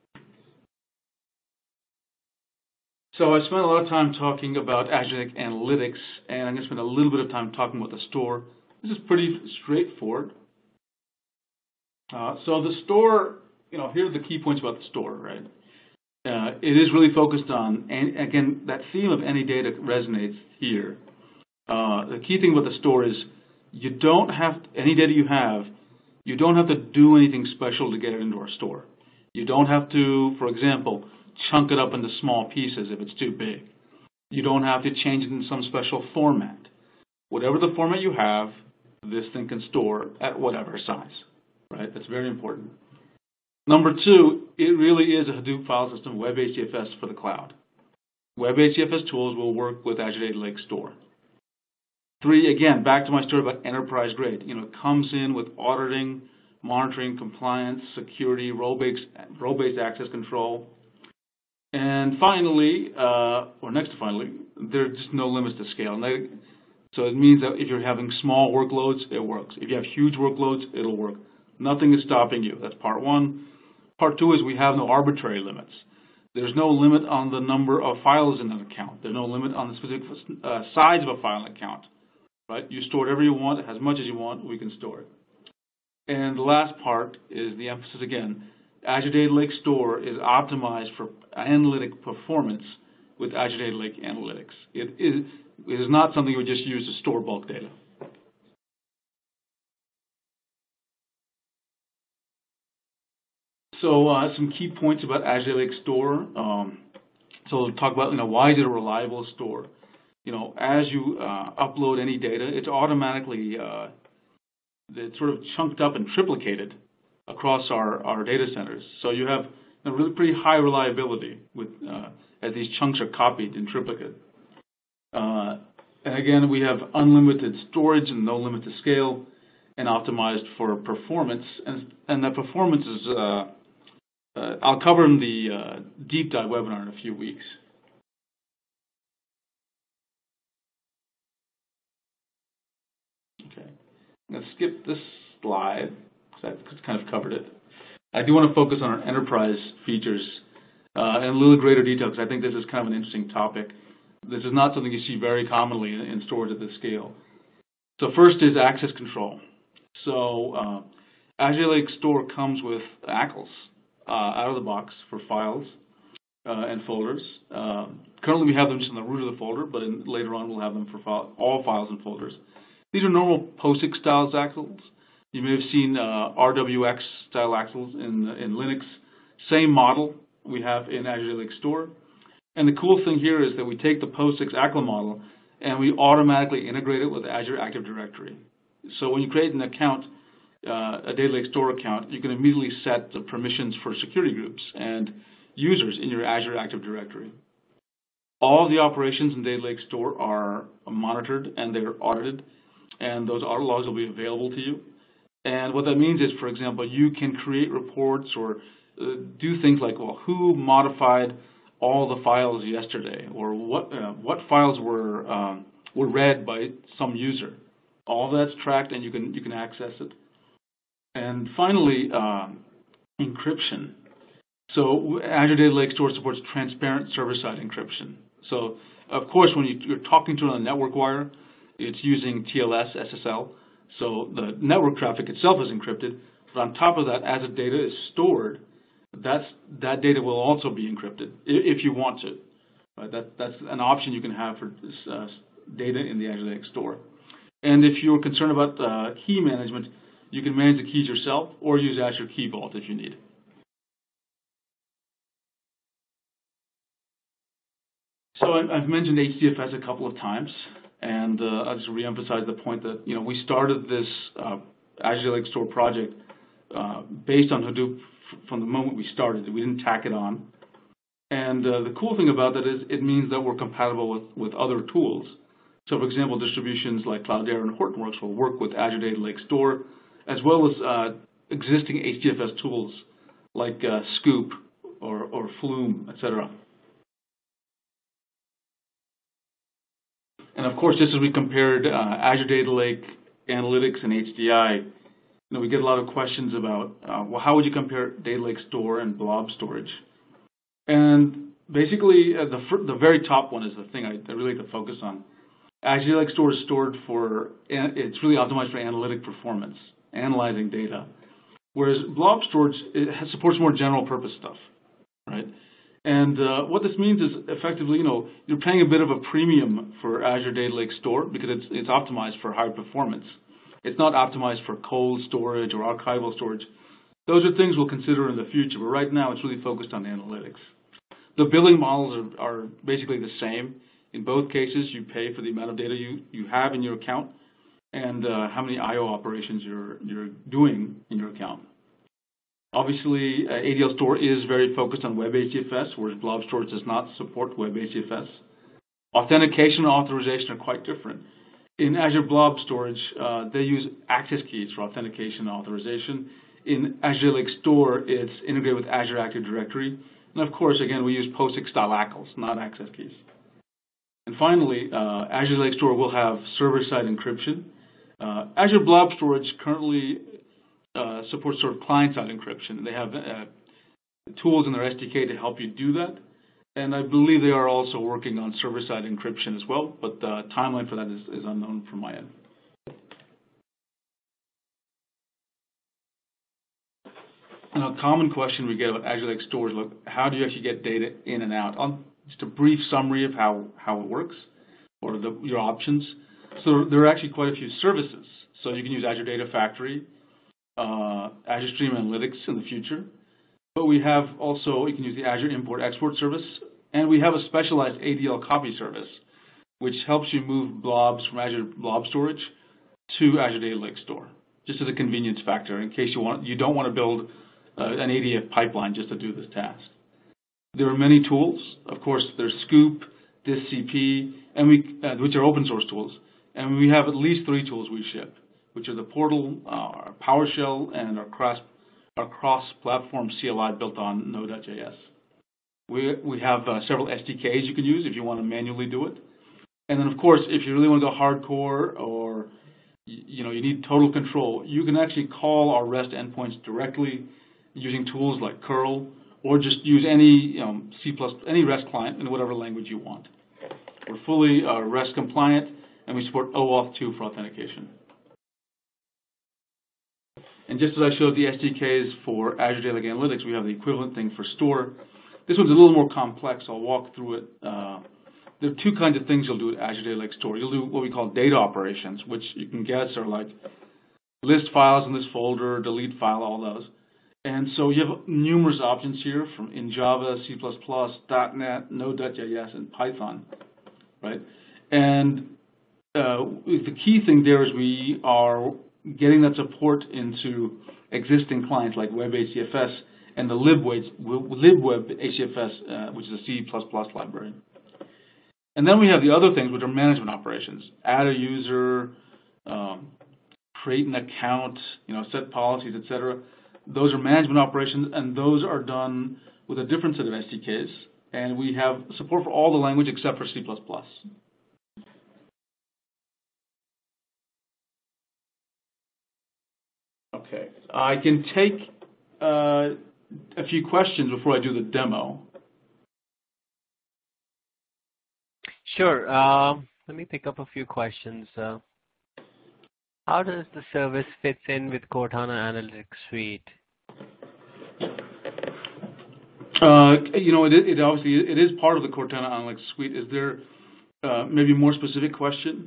S2: So I spent a lot of time talking about Azure Analytics, and I'm going to spend a little bit of time talking about the store. This is pretty straightforward. Uh, so the store, you know, here are the key points about the store, right? Uh, it is really focused on, and again, that theme of any data resonates here. Uh, the key thing about the store is you don't have, any data you have, you don't have to do anything special to get it into our store. You don't have to, for example, chunk it up into small pieces if it's too big. You don't have to change it in some special format. Whatever the format you have, this thing can store at whatever size, right? That's very important. Number two, it really is a Hadoop file system, Web H D F S for the cloud. Web H D F S tools will work with Azure Data Lake Store. Three, again, back to my story about enterprise grade. You know, it comes in with auditing, monitoring, compliance, security, role-based role-based access control. And finally, uh, or next to finally, there's just no limits to scale. And they, so it means that if you're having small workloads, it works. If you have huge workloads, it'll work. Nothing is stopping you. That's part one. Part two is we have no arbitrary limits. There's no limit on the number of files in an account. There's no limit on the specific uh, size of a file account. Right? You store whatever you want, as much as you want, we can store it. And the last part is the emphasis again. Azure Data Lake Store is optimized for analytic performance with Azure Data Lake Analytics. It is, it is not something we just use to store bulk data. So uh, some key points about Azure Data Lake Store. Um, so we'll talk about, you know, why is it a reliable store? You know, as you uh, upload any data, it's automatically uh, it's sort of chunked up and triplicated across our, our data centers. So you have a really pretty high reliability with uh, as these chunks are copied in triplicate. Uh, and again, we have unlimited storage and no limit to scale, and optimized for performance. And and that performance is uh, uh, I'll cover in the uh, deep dive webinar in a few weeks. Okay, I'm going to skip this slide because I kind of covered it. I do want to focus on our enterprise features uh, in a little greater detail because I think this is kind of an interesting topic. This is not something you see very commonly in, in storage at this scale. So first is access control. So uh, Azure Lake Store comes with A C Ls uh, out of the box for files uh, and folders. Uh, currently we have them just in the root of the folder, but in, later on we'll have them for file, all files and folders. These are normal POSIX style A C Ls. You may have seen uh, R W X style A C Ls in, in Linux. Same model we have in Azure Lake Store. And the cool thing here is that we take the POSIX A C L model and we automatically integrate it with Azure Active Directory. So when you create an account, uh, a Data Lake Store account, you can immediately set the permissions for security groups and users in your Azure Active Directory. All the operations in Data Lake Store are monitored and they're audited, and those audit logs will be available to you. And what that means is, for example, you can create reports or uh, do things like, well, who modified all the files yesterday, or what uh, what files were um, were read by some user. All that's tracked, and you can you can access it. And finally, um, encryption. So Azure Data Lake Store supports transparent server-side encryption. So of course, when you, you're talking to it on a network wire, it's using T L S, S S L. So the network traffic itself is encrypted, but on top of that, as the data is stored, that's, that data will also be encrypted if you want to. Right? That, that's an option you can have for this, uh, data in the Azure Lake Store. And if you're concerned about uh, key management, you can manage the keys yourself or use Azure Key Vault if you need. So I've mentioned H D F S a couple of times. And uh, I'll just reemphasize the point that, you know, we started this uh, Azure Lake Store project uh, based on Hadoop from the moment we started. We didn't tack it on. And uh, the cool thing about that is it means that we're compatible with, with other tools. So, for example, distributions like Cloudera and Hortonworks will work with Azure Data Lake Store, as well as uh, existing H D F S tools like uh, Scoop or, or Flume, et cetera. And of course, just as we compared uh, Azure Data Lake Analytics and H D I, you know, we get a lot of questions about, uh, well, how would you compare Data Lake Store and blob storage? And basically, uh, the, the very top one is the thing I, I really like to focus on. Azure Lake Store is stored for, it's really optimized for analytic performance, analyzing data. Whereas blob storage, it has, supports more general purpose stuff, right? And uh, what this means is effectively, you know, you're paying a bit of a premium for Azure Data Lake Store because it's, it's optimized for high performance. It's not optimized for cold storage or archival storage. Those are things we'll consider in the future, but right now it's really focused on analytics. The billing models are, are basically the same. In both cases, you pay for the amount of data you, you have in your account and uh, how many I O operations you're, you're doing in your account. Obviously, uh, A D L Store is very focused on Web A C F S, whereas Blob Storage does not support Web A C F S. Authentication and authorization are quite different. In Azure Blob Storage, uh, they use access keys for authentication and authorization. In Azure Lake Store, it's integrated with Azure Active Directory. And of course, again, we use POSIX-style A C Ls, not access keys. And finally, uh, Azure Lake Store will have server-side encryption. Uh, Azure Blob Storage currently uh, supports sort of client-side encryption. They have uh, tools in their S D K to help you do that. And I believe they are also working on server-side encryption as well, but the timeline for that is, is unknown from my end. And a common question we get about Azure Lake Store is, look, how do you actually get data in and out? I'll, just a brief summary of how, how it works, or the, your options. So there are actually quite a few services. So you can use Azure Data Factory, uh, Azure Stream Analytics in the future. But we have also, you can use the Azure Import Export service, and we have a specialized A D L copy service, which helps you move blobs from Azure Blob Storage to Azure Data Lake Store, just as a convenience factor in case you want, you don't want to build uh, an A D F pipeline just to do this task. There are many tools. Of course, there's Scoop, DistCP, and we, uh, which are open source tools, and we have at least three tools we ship, which are the Portal, uh, our PowerShell, and our cross our cross-platform C L I built on Node.js. We, we have uh, several S D Ks you can use if you want to manually do it. And then, of course, if you really want to go hardcore or you know, you need total control, you can actually call our REST endpoints directly using tools like curl, or just use any um, C plus, any REST client in whatever language you want. We're fully uh, REST compliant, and we support OAuth two for authentication. And just as I showed the S D Ks for Azure Data Lake Analytics, we have the equivalent thing for Store. This one's a little more complex. I'll walk through it. Uh, there are two kinds of things you'll do at Azure Data Lake Store. You'll do what we call data operations, which you can guess are like list files in this folder, delete file, all those. And so you have numerous options here from in Java, C plus plus, dot net, Node.js, and Python, right? And uh, the key thing there is we are getting that support into existing clients like Web A C F S and the libweb, libweb A C F S, uh, which is a C plus plus library. And then we have the other things, which are management operations: add a user, um, create an account, you know, set policies, et cetera. Those are management operations, and those are done with a different set of S D Ks. And we have support for all the language except for C plus plus. Okay, I can take uh, a few questions before I do the demo.
S1: Sure. Um, let me pick up a few questions. Uh, how does the service fit in with Cortana Analytics Suite?
S2: Uh, you know, it, it obviously it is part of the Cortana Analytics Suite. Is there uh, maybe a more specific question?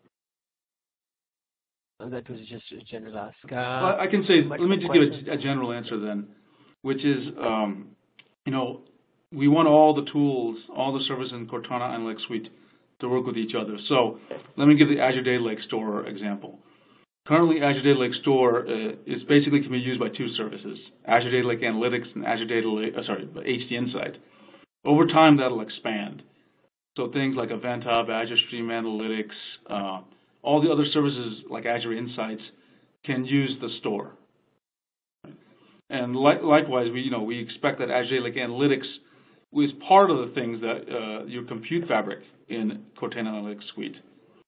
S1: That was just a general ask. Uh,
S2: well, I can say, let me just questions? give a, a general answer then, which is, um, you know, we want all the tools, all the services in Cortana Analytics Suite to work with each other. So let me give the Azure Data Lake Store example. Currently, Azure Data Lake Store uh, is basically can be used by two services: Azure Data Lake Analytics and Azure Data Lake, uh, sorry, H D Insight. Over time, that'll expand. So things like Event Hub, Azure Stream Analytics, uh, all the other services like Azure Insights can use the store. And li likewise, we you know we expect that Azure Data Lake Analytics is part of the things that uh, your compute fabric in Cortana Analytics Suite.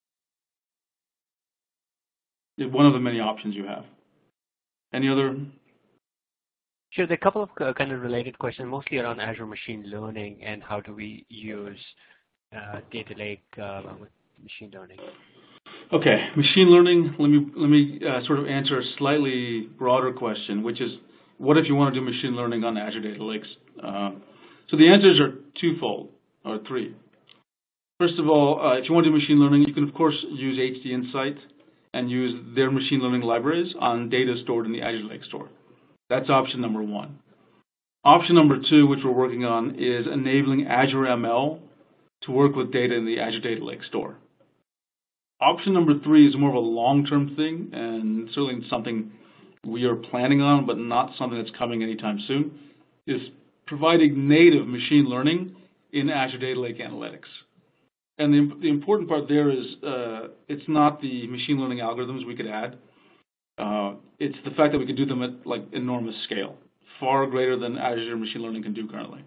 S2: One of the many options you have. Any other?
S1: Sure. There are a couple of uh, kind of related questions, mostly around Azure Machine Learning and how do we use uh, Data Lake uh, with machine learning.
S2: Okay, machine learning. Let me let me uh, sort of answer a slightly broader question, which is, what if you want to do machine learning on Azure Data Lakes? Uh, So the answers are twofold, or three. First of all, uh, if you want to do machine learning, you can, of course, use H D Insight and use their machine learning libraries on data stored in the Azure Lake Store. That's option number one. Option number two, which we're working on, is enabling Azure M L to work with data in the Azure Data Lake Store. Option number three is more of a long-term thing, and certainly something we are planning on, but not something that's coming anytime soon, is providing native machine learning in Azure Data Lake Analytics. And the, the important part there is uh, it's not the machine learning algorithms we could add. Uh, it's the fact that we could do them at like enormous scale, far greater than Azure machine learning can do currently.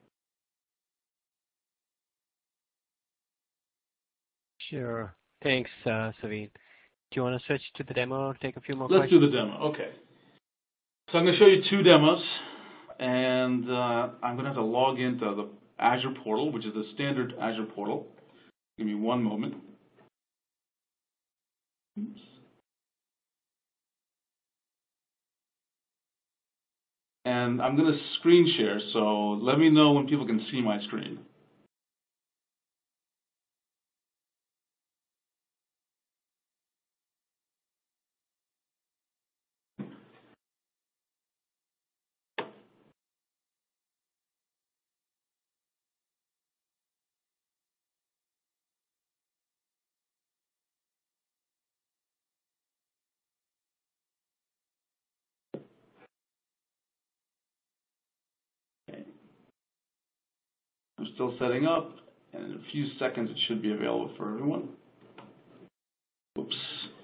S1: Sure. Thanks, uh, Saveen. Do you want to switch to the demo or take a few more
S2: Let's
S1: questions?
S2: do the demo. Okay. So I'm going to show you two demos, and uh, I'm going to have to log into the Azure portal, which is the standard Azure portal. Give me one moment. Oops. And I'm going to screen share, so let me know when people can see my screen. I'm still setting up, and in a few seconds it should be available for everyone. Oops.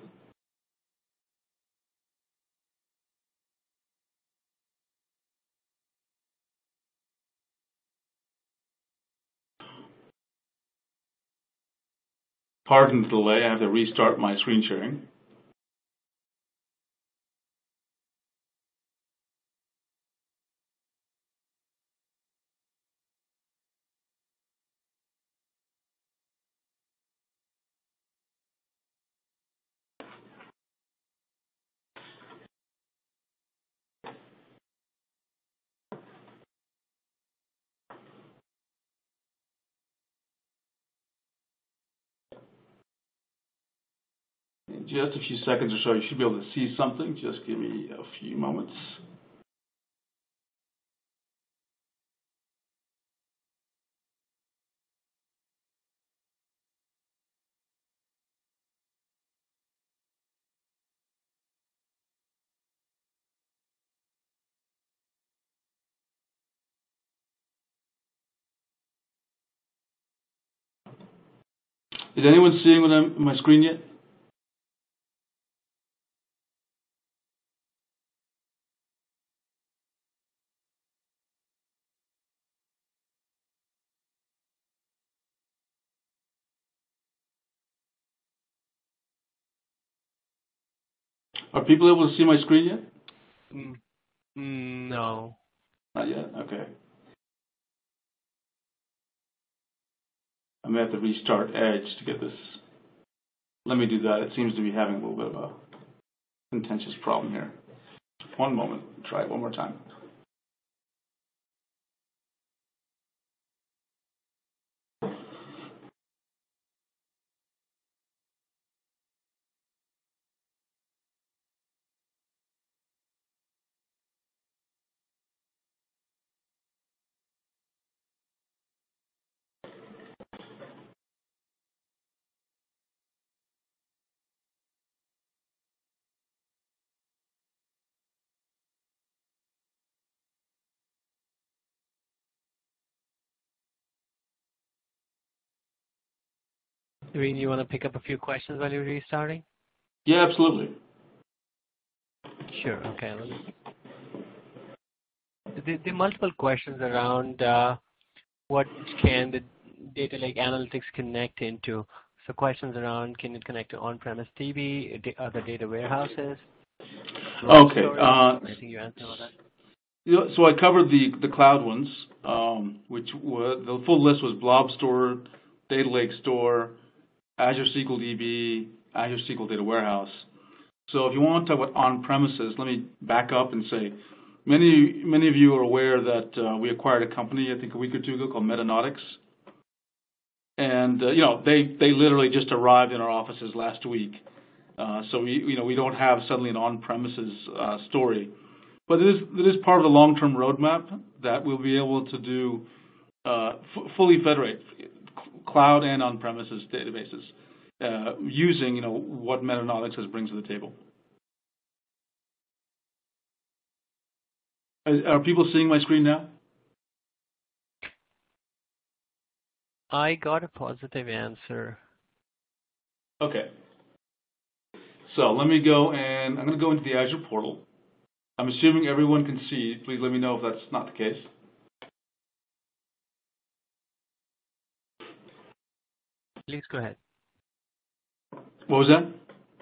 S2: Pardon the delay, I have to restart my screen sharing. In just a few seconds or so, you should be able to see something. Just give me a few moments. Is anyone seeing what I'm, my screen yet? Are people able to see my screen yet?
S1: Mm, mm, no.
S2: Not yet? Okay. I may have to restart Edge to get this. Let me do that. It seems to be having a little bit of a contentious problem here. One moment. Try it one more time.
S1: Saveen, you want to pick up a few questions while you're restarting?
S2: Yeah, absolutely.
S1: Sure. Okay. Let me... There, there are multiple questions around uh, what can the data lake analytics connect into. So questions around, can it connect to on-premise D B, other data warehouses?
S2: Okay. Uh,
S1: I think you answered all that.
S2: You know, so I covered the, the cloud ones, um, which were, the full list was Blob Store, Data Lake Store, Azure S Q L D B, Azure S Q L Data Warehouse. So if you want to talk about on-premises, let me back up and say Many many of you are aware that uh, we acquired a company, I think a week or two ago, called Metanautics. And uh, you know, they they literally just arrived in our offices last week. Uh, so we you know we don't have suddenly an on-premises uh, story, but it is it is part of the long-term roadmap that we'll be able to do uh, f fully federate cloud and on-premises databases uh, using you know what Metanautics has brings to the table. Are people seeing my screen now?
S1: I got a positive answer.
S2: Okay. So let me go and I'm going to go into the Azure portal. I'm assuming everyone can see. Please let me know if that's not the case.
S1: Please go ahead.
S2: What was that?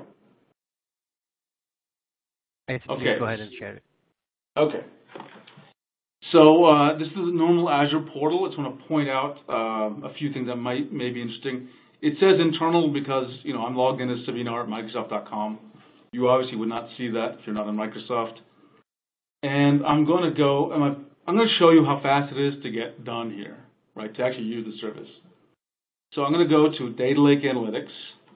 S1: I said,
S2: okay.
S1: Please go ahead and share it.
S2: Okay. So uh, this is the normal Azure portal. I just want to point out uh, a few things that might may be interesting. It says internal because you know I'm logged in as Savinar at Microsoft dot com. You obviously would not see that if you're not on Microsoft. And I'm going to go and I'm going to show you how fast it is to get done here, right? To actually use the service. So I'm going to go to Data Lake Analytics,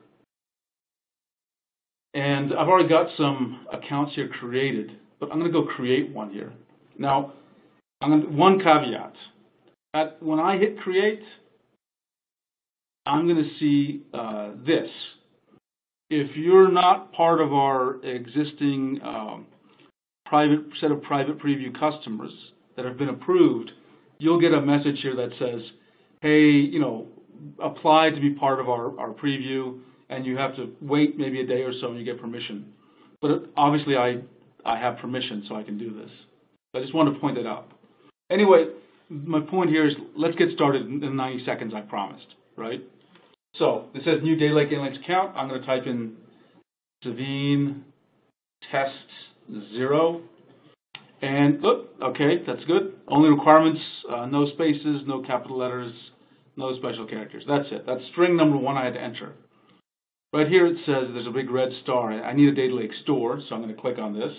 S2: and I've already got some accounts here created, but I'm going to go create one here. Now, I'm going to, one caveat. At, when I hit create, I'm going to see uh, this. If you're not part of our existing um, private set of private preview customers that have been approved, you'll get a message here that says, hey, you know, apply to be part of our, our preview, and you have to wait maybe a day or so and you get permission. But obviously I, I have permission, so I can do this. I just wanted to point that out. Anyway, my point here is let's get started in ninety seconds, I promised, right? So this says new Data Lake Analytics account. I'm going to type in Savine test zero. And look, okay, that's good. Only requirements, uh, no spaces, no capital letters, no special characters. That's it. That's string number one I had to enter. Right here it says there's a big red star. I need a Data Lake store, so I'm going to click on this.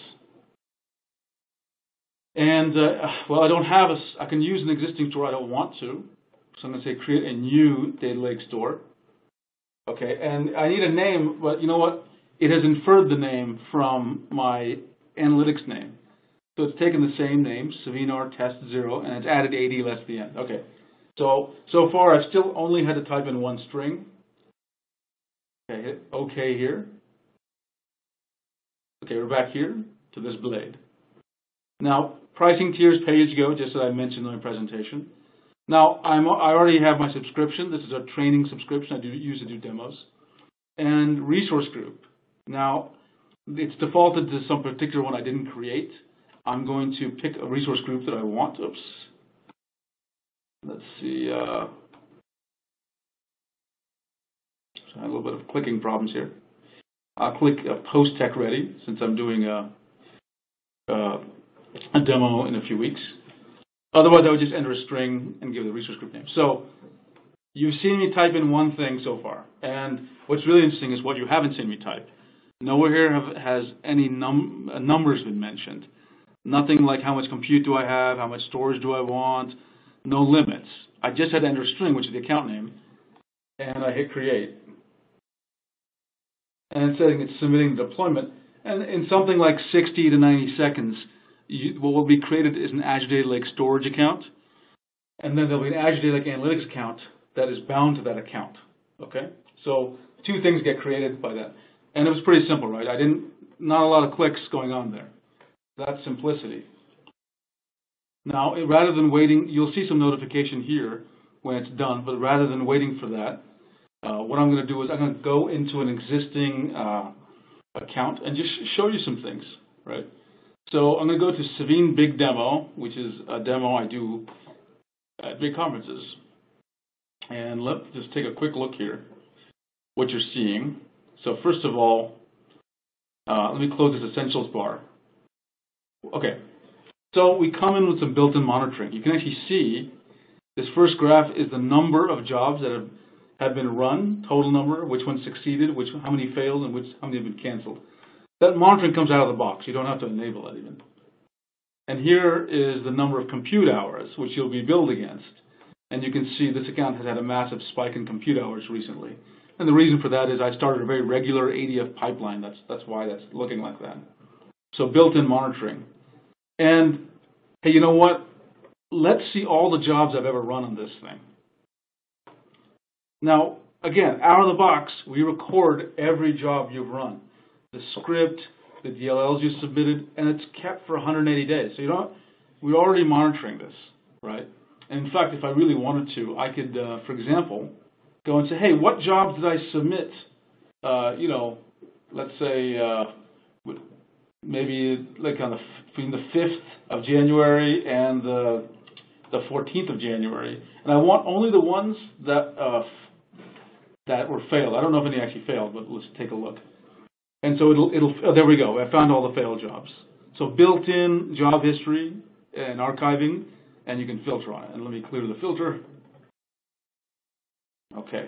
S2: And, uh, well, I don't have a, I can use an existing store I don't want to. So I'm going to say create a new Data Lake store. Okay, and I need a name, but you know what? It has inferred the name from my analytics name. So it's taken the same name, Savinar test zero, and it's added A D less the end. Okay, so so far I've still only had to type in one string. Okay, hit OK here. Okay, we're back here to this blade. Now, pricing tiers, pay-as-you-go, just as I mentioned in my presentation. Now, I'm, I already have my subscription. This is a training subscription I do use to do demos. And resource group. Now, it's defaulted to some particular one I didn't create. I'm going to pick a resource group that I want. Oops. Let's see. Uh, I have a little bit of clicking problems here. I'll click uh, Post Tech Ready since I'm doing a, uh, a demo in a few weeks. Otherwise, I would just enter a string and give the resource group name. So you've seen me type in one thing so far. And what's really interesting is what you haven't seen me type. Nowhere here have, has any num uh, numbers been mentioned. Nothing like how much compute do I have, how much storage do I want, no limits. I just had to enter a string, which is the account name, and I hit create. And it's saying it's submitting the deployment. And in something like sixty to ninety seconds, You, what will be created is an Azure Data Lake storage account, and then there'll be an Azure Data Lake Analytics account that is bound to that account. Okay, so two things get created by that, and it was pretty simple, right? I didn't, not a lot of clicks going on there. That's simplicity. Now, rather than waiting, you'll see some notification here when it's done, but rather than waiting for that, uh, what I'm going to do is I'm going to go into an existing uh, account and just show you some things, right? So I'm going to go to Savine Big Demo, which is a demo I do at big conferences. And let's just take a quick look here, what you're seeing. So first of all, uh, let me close this Essentials bar. Okay, so we come in with some built-in monitoring. You can actually see this first graph is the number of jobs that have, have been run, total number, which ones succeeded, which how many failed, and which how many have been canceled. That monitoring comes out of the box. You don't have to enable it even. And here is the number of compute hours which you'll be billed against. And you can see this account has had a massive spike in compute hours recently. And the reason for that is I started a very regular A D F pipeline. That's, that's why that's looking like that. So built-in monitoring. And, hey, you know what? Let's see all the jobs I've ever run on this thing. Now, again, out of the box, we record every job you've run. The script, the D L Ls you submitted, and it's kept for one hundred eighty days. So you don't, we're already monitoring this, right? And in fact, if I really wanted to, I could, uh, for example, go and say, hey, what jobs did I submit? Uh, you know, let's say uh, maybe like on the between the fifth of January and the the fourteenth of January, and I want only the ones that uh, that were failed. I don't know if any actually failed, but let's take a look. And so it'll, it'll oh, there we go. I found all the failed jobs. So built-in job history and archiving, and you can filter on it. And let me clear the filter. Okay.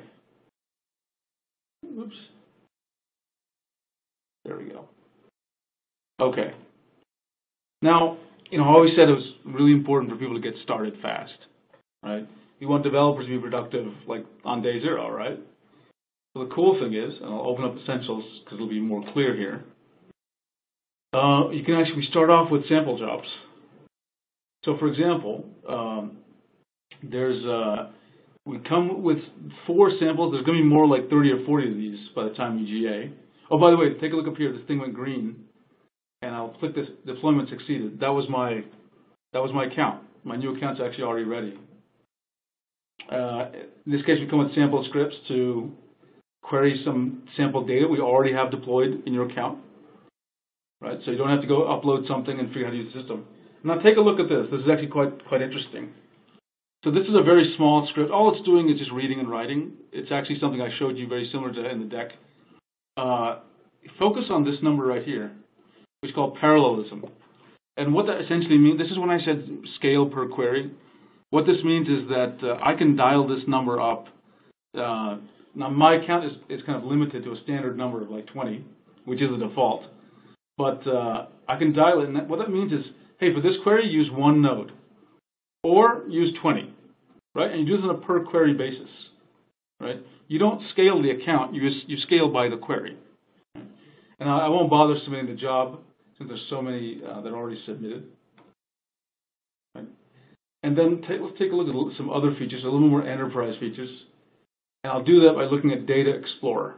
S2: Oops. There we go. Okay. Now, you know, I always said it was really important for people to get started fast, right? You want developers to be productive, like, on day zero, right? So the cool thing is, and I'll open up Essentials because it'll be more clear here, uh, you can actually start off with sample jobs. So, for example, um, there's uh, we come with four samples. There's going to be more like thirty or forty of these by the time you G A. Oh, by the way, take a look up here. This thing went green, and I'll click this. Deployment succeeded. That was my that was my account. My new account's actually already ready. Uh, in this case, we come with sample scripts to query some sample data we already have deployed in your account, right? So you don't have to go upload something and figure out how to use the system. Now take a look at this. This is actually quite quite interesting. So this is a very small script. All it's doing is just reading and writing. It's actually something I showed you very similar to in the deck. Uh, focus on this number right here, which is called parallelism. And what that essentially means, this is when I said scale per query. What this means is that uh, I can dial this number up. Uh, now my account is, is kind of limited to a standard number of like twenty, which is the default. But uh, I can dial it, and that, what that means is, hey, for this query, use one node, or use twenty, right? And you do this on a per query basis, right? You don't scale the account, you, just, you scale by the query. And I, I won't bother submitting the job, since there's so many uh, that are already submitted. Right? And then take, let's take a look at some other features, a little more enterprise features. And I'll do that by looking at Data Explorer.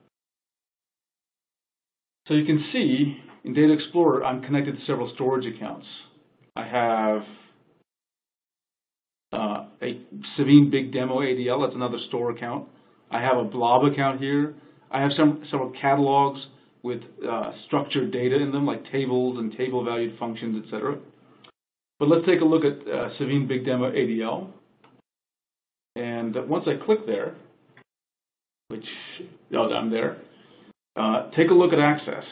S2: So you can see in Data Explorer, I'm connected to several storage accounts. I have uh, a Savine Big Demo A D L, that's another store account. I have a Blob account here. I have some several catalogs with uh, structured data in them, like tables and table-valued functions, et cetera. But let's take a look at uh, Savine Big Demo A D L. And once I click there, which, oh, I'm there, uh, take a look at Access.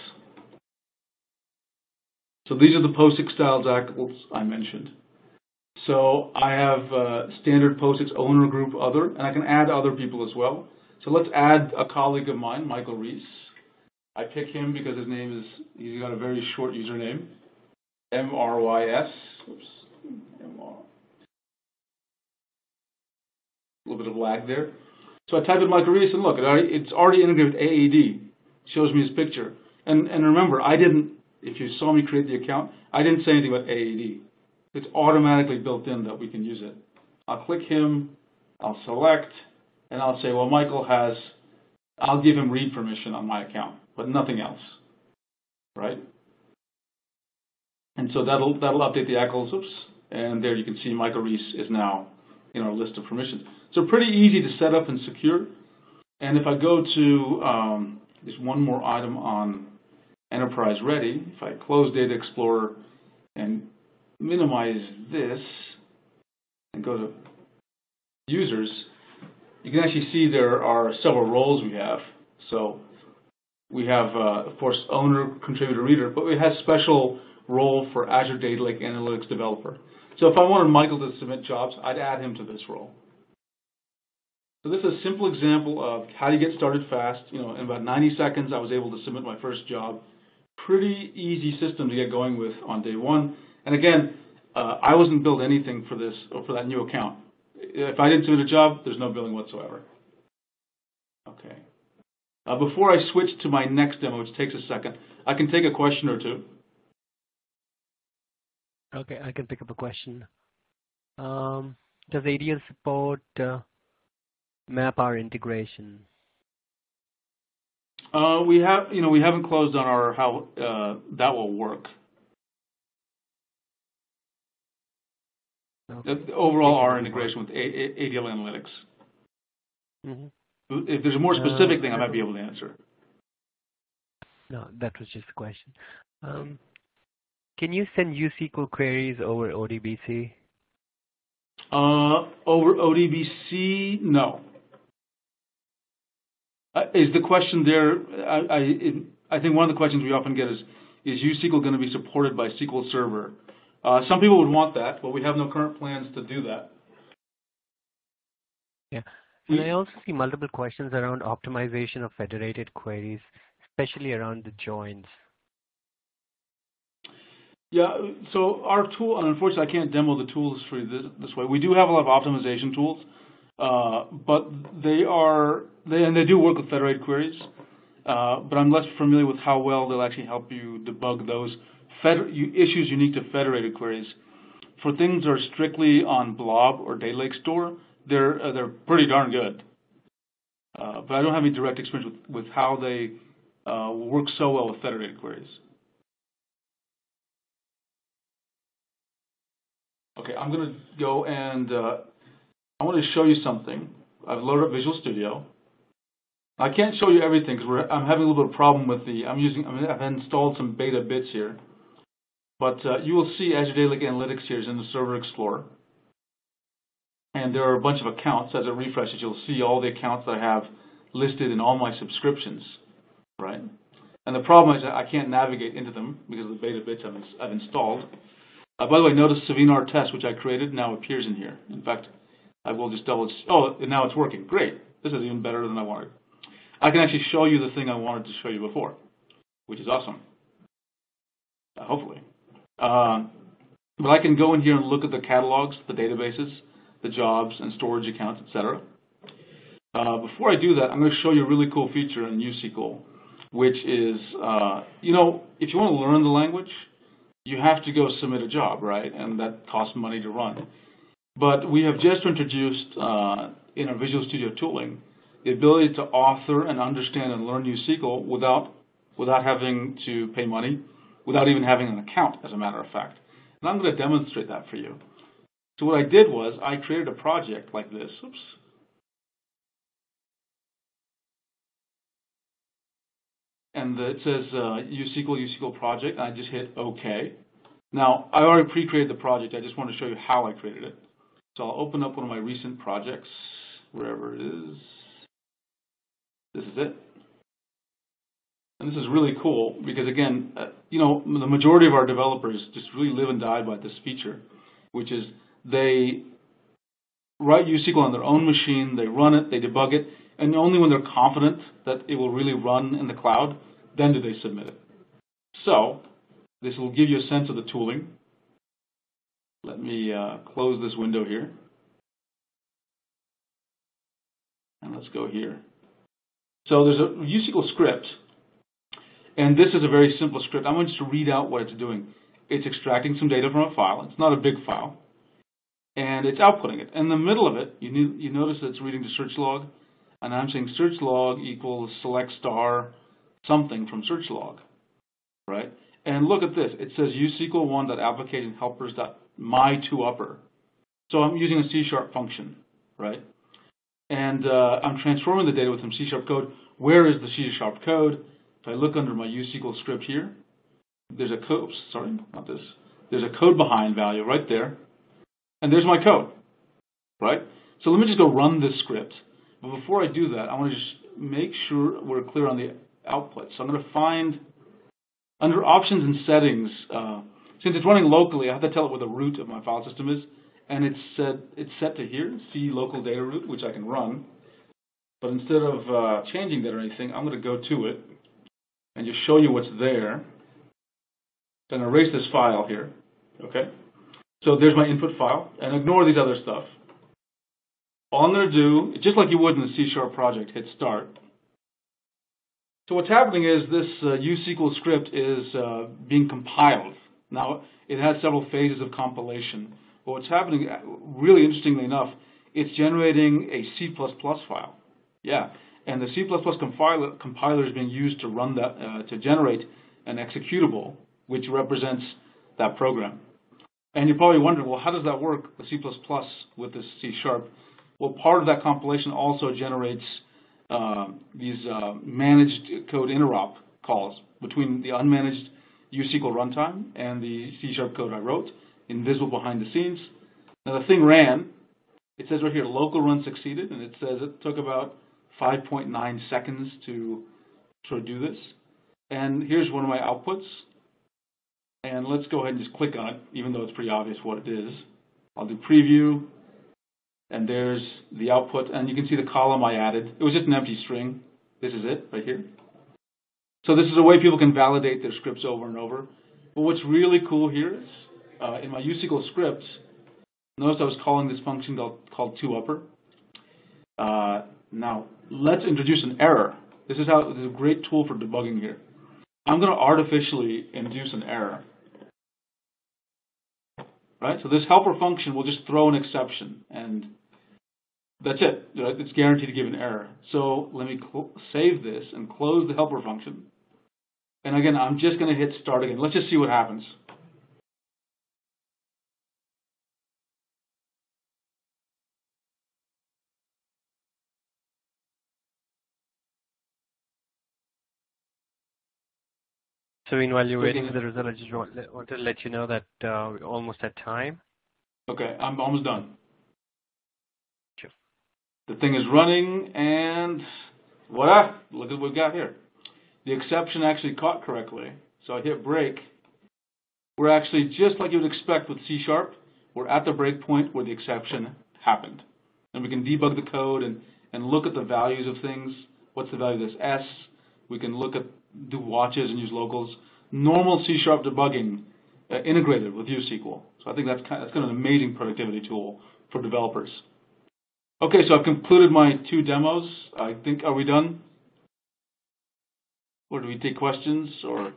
S2: So these are the POSIX style examples I mentioned. So I have uh, standard POSIX owner group other, and I can add other people as well. So let's add a colleague of mine, Michael Reese. I pick him because his name is, he's got a very short username, M R Y S. Oops, M R. A little bit of lag there. So I type in Michael Reese, and look, it's already integrated with A A D. Shows me his picture. And, and remember, I didn't, if you saw me create the account, I didn't say anything about A A D. It's automatically built in that we can use it. I'll click him, I'll select, and I'll say, well, Michael has, I'll give him read permission on my account, but nothing else, right? And so that'll, that'll update the access, oops, and there you can see Michael Reese is now in our list of permissions. So pretty easy to set up and secure. And if I go to, um, there's one more item on Enterprise Ready. If I close Data Explorer and minimize this and go to Users, you can actually see there are several roles we have. So we have, uh, of course, owner, contributor, reader, but we have special role for Azure Data Lake Analytics Developer. So if I wanted Michael to submit jobs, I'd add him to this role. So this is a simple example of how you get started fast. You know, in about ninety seconds, I was able to submit my first job. Pretty easy system to get going with on day one. And again, uh, I wasn't billed anything for this or for that new account. If I didn't submit a job, there's no billing whatsoever. Okay. Uh, before I switch to my next demo, which takes a second, I can take a question or two.
S1: Okay, I can pick up a question. Um, does A D L support uh, MapR integration?
S2: Uh, we have, you know, we haven't closed on our how uh, that will work. Okay. The overall, our integration with A D L Analytics. Mm-hmm. If there's a more specific uh, thing, I might be able to answer.
S1: No, that was just a question. Um, can you send U S Q L queries over O D B C?
S2: Uh, over O D B C, no. Uh, is the question there? I, I I think one of the questions we often get is, is U S Q L going to be supported by S Q L Server? Uh, some people would want that, but we have no current plans to do that.
S1: Yeah, and I also see multiple questions around optimization of federated queries, especially around the joins.
S2: Yeah, so our tool, and unfortunately I can't demo the tools for you this, this way. We do have a lot of optimization tools, uh, but they are, they, and they do work with federated queries, uh, but I'm less familiar with how well they'll actually help you debug those feder issues unique to federated queries. For things that are strictly on blob or data lake store, they're, uh, they're pretty darn good. Uh, but I don't have any direct experience with, with how they uh, work so well with federated queries. Okay, I'm going to go and uh, I want to show you something. I've loaded up Visual Studio. I can't show you everything because I'm having a little bit of problem with the, I'm using, I mean, I've installed some beta bits here. But uh, you will see Azure Data Lake Analytics here is in the Server Explorer. And there are a bunch of accounts. As it refreshes, you'll see all the accounts that I have listed in all my subscriptions, right? And the problem is that I can't navigate into them because of the beta bits I've, I've installed. Uh, by the way, notice Savinar test, which I created, now appears in here. In fact, I will just double, oh, now it's working. Great. This is even better than I wanted. I can actually show you the thing I wanted to show you before, which is awesome, uh, hopefully. Um, but I can go in here and look at the catalogs, the databases, the jobs, and storage accounts, et cetera. Uh, before I do that, I'm going to show you a really cool feature in U S Q L, which is, uh, you know, if you want to learn the language, you have to go submit a job, right? And that costs money to run. But we have just introduced uh, in our Visual Studio tooling the ability to author and understand and learn U S Q L without, without having to pay money, without even having an account, as a matter of fact. And I'm going to demonstrate that for you. So what I did was I created a project like this. Oops. And it says uh, U S Q L, U S Q L project, and I just hit OK. Now, I already pre-created the project. I just want to show you how I created it. So I'll open up one of my recent projects, wherever it is. This is it. And this is really cool because, again, uh, you know, the majority of our developers just really live and die by this feature, which is they write U S Q L on their own machine, they run it, they debug it, and only when they're confident that it will really run in the cloud, then do they submit it. So this will give you a sense of the tooling. Let me uh, close this window here. And let's go here. So there's a U S Q L script, and this is a very simple script. I want you to read out what it's doing. It's extracting some data from a file. It's not a big file. And it's outputting it. In the middle of it, you, need, you notice that it's reading the search log, and I'm saying search log equals select star something from search log, right? And look at this. It says U S Q L one.application helpers.my2upper. So I'm using a C sharp function, right? And uh, I'm transforming the data with some C sharp code. Where is the C sharp code? If I look under my U S Q L script here, there's a code, sorry, not this. There's a code behind value right there. And there's my code, right? So let me just go run this script. But before I do that, I want to just make sure we're clear on the output. So I'm going to find, under options and settings, uh, since it's running locally, I have to tell it where the root of my file system is. And it's set, it's set to here, C local data root, which I can run. But instead of uh, changing that or anything, I'm going to go to it and just show you what's there. I'm going to erase this file here. Okay? So there's my input file, and ignore these other stuff. All I'm going to do, just like you would in the C Sharp project, hit start. So what's happening is this uh, U-SQL script is uh, being compiled. Now, it has several phases of compilation. But what's happening, really interestingly enough, it's generating a C plus plus file. Yeah, and the C plus plus compiler, compiler is being used to run that, uh, to generate an executable, which represents that program. And you're probably wondering, well, how does that work, the C plus plus with this C Sharp? Well, part of that compilation also generates uh, these uh, managed code interop calls between the unmanaged U-SQL runtime and the C Sharp code I wrote, invisible behind the scenes. Now, the thing ran. It says right here, local run succeeded, and it says it took about five point nine seconds to, to do this. And here's one of my outputs. And let's go ahead and just click on it, even though it's pretty obvious what it is. I'll do preview, and there's the output, and you can see the column I added. It was just an empty string. This is it right here. So this is a way people can validate their scripts over and over. But what's really cool here is, uh, in my U-SQL scripts, notice I was calling this function called, called toUpper. Uh, now, let's introduce an error. This is how this is a great tool for debugging here. I'm going to artificially induce an error. Right? So this helper function will just throw an exception, and that's it. Right? It's guaranteed to give an error. So let me save this and close the helper function. And again, I'm just going to hit start again. Let's just see what happens.
S1: So meanwhile you're waiting for the result, I just want, want to let you know that uh, we're almost at time.
S2: Okay, I'm almost done.
S1: Sure.
S2: The thing is running, and voila, look at what we've got here. The exception actually caught correctly. So I hit break. We're actually, just like you would expect with C Sharp, we're at the breakpoint where the exception happened. And we can debug the code and, and look at the values of things. What's the value of this S? We can look at, do watches and use locals. Normal C Sharp debugging uh, integrated with U-SQL. So I think that's kind, of, that's kind of an amazing productivity tool for developers. Okay, so I've concluded my two demos. I think, are we done? Or do we take questions? Or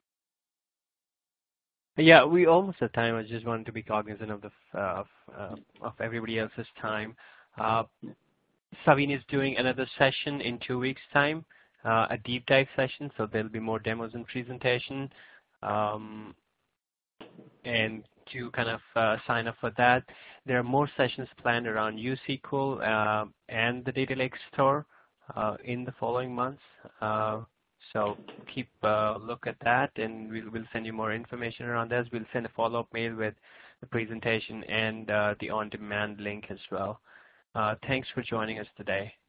S1: Yeah, we almost have time. I just wanted to be cognizant of the uh, uh, of everybody else's time. Uh, Saveen is doing another session in two weeks' time, uh, a deep dive session. So there'll be more demos and presentation. Um, and to kind of uh, sign up for that, there are more sessions planned around U-SQL uh, and the Data Lake Store uh, in the following months. Uh, So keep a uh, look at that, and we'll, we'll send you more information around this. We'll send a follow-up mail with the presentation and uh, the on-demand link as well. Uh, thanks for joining us today.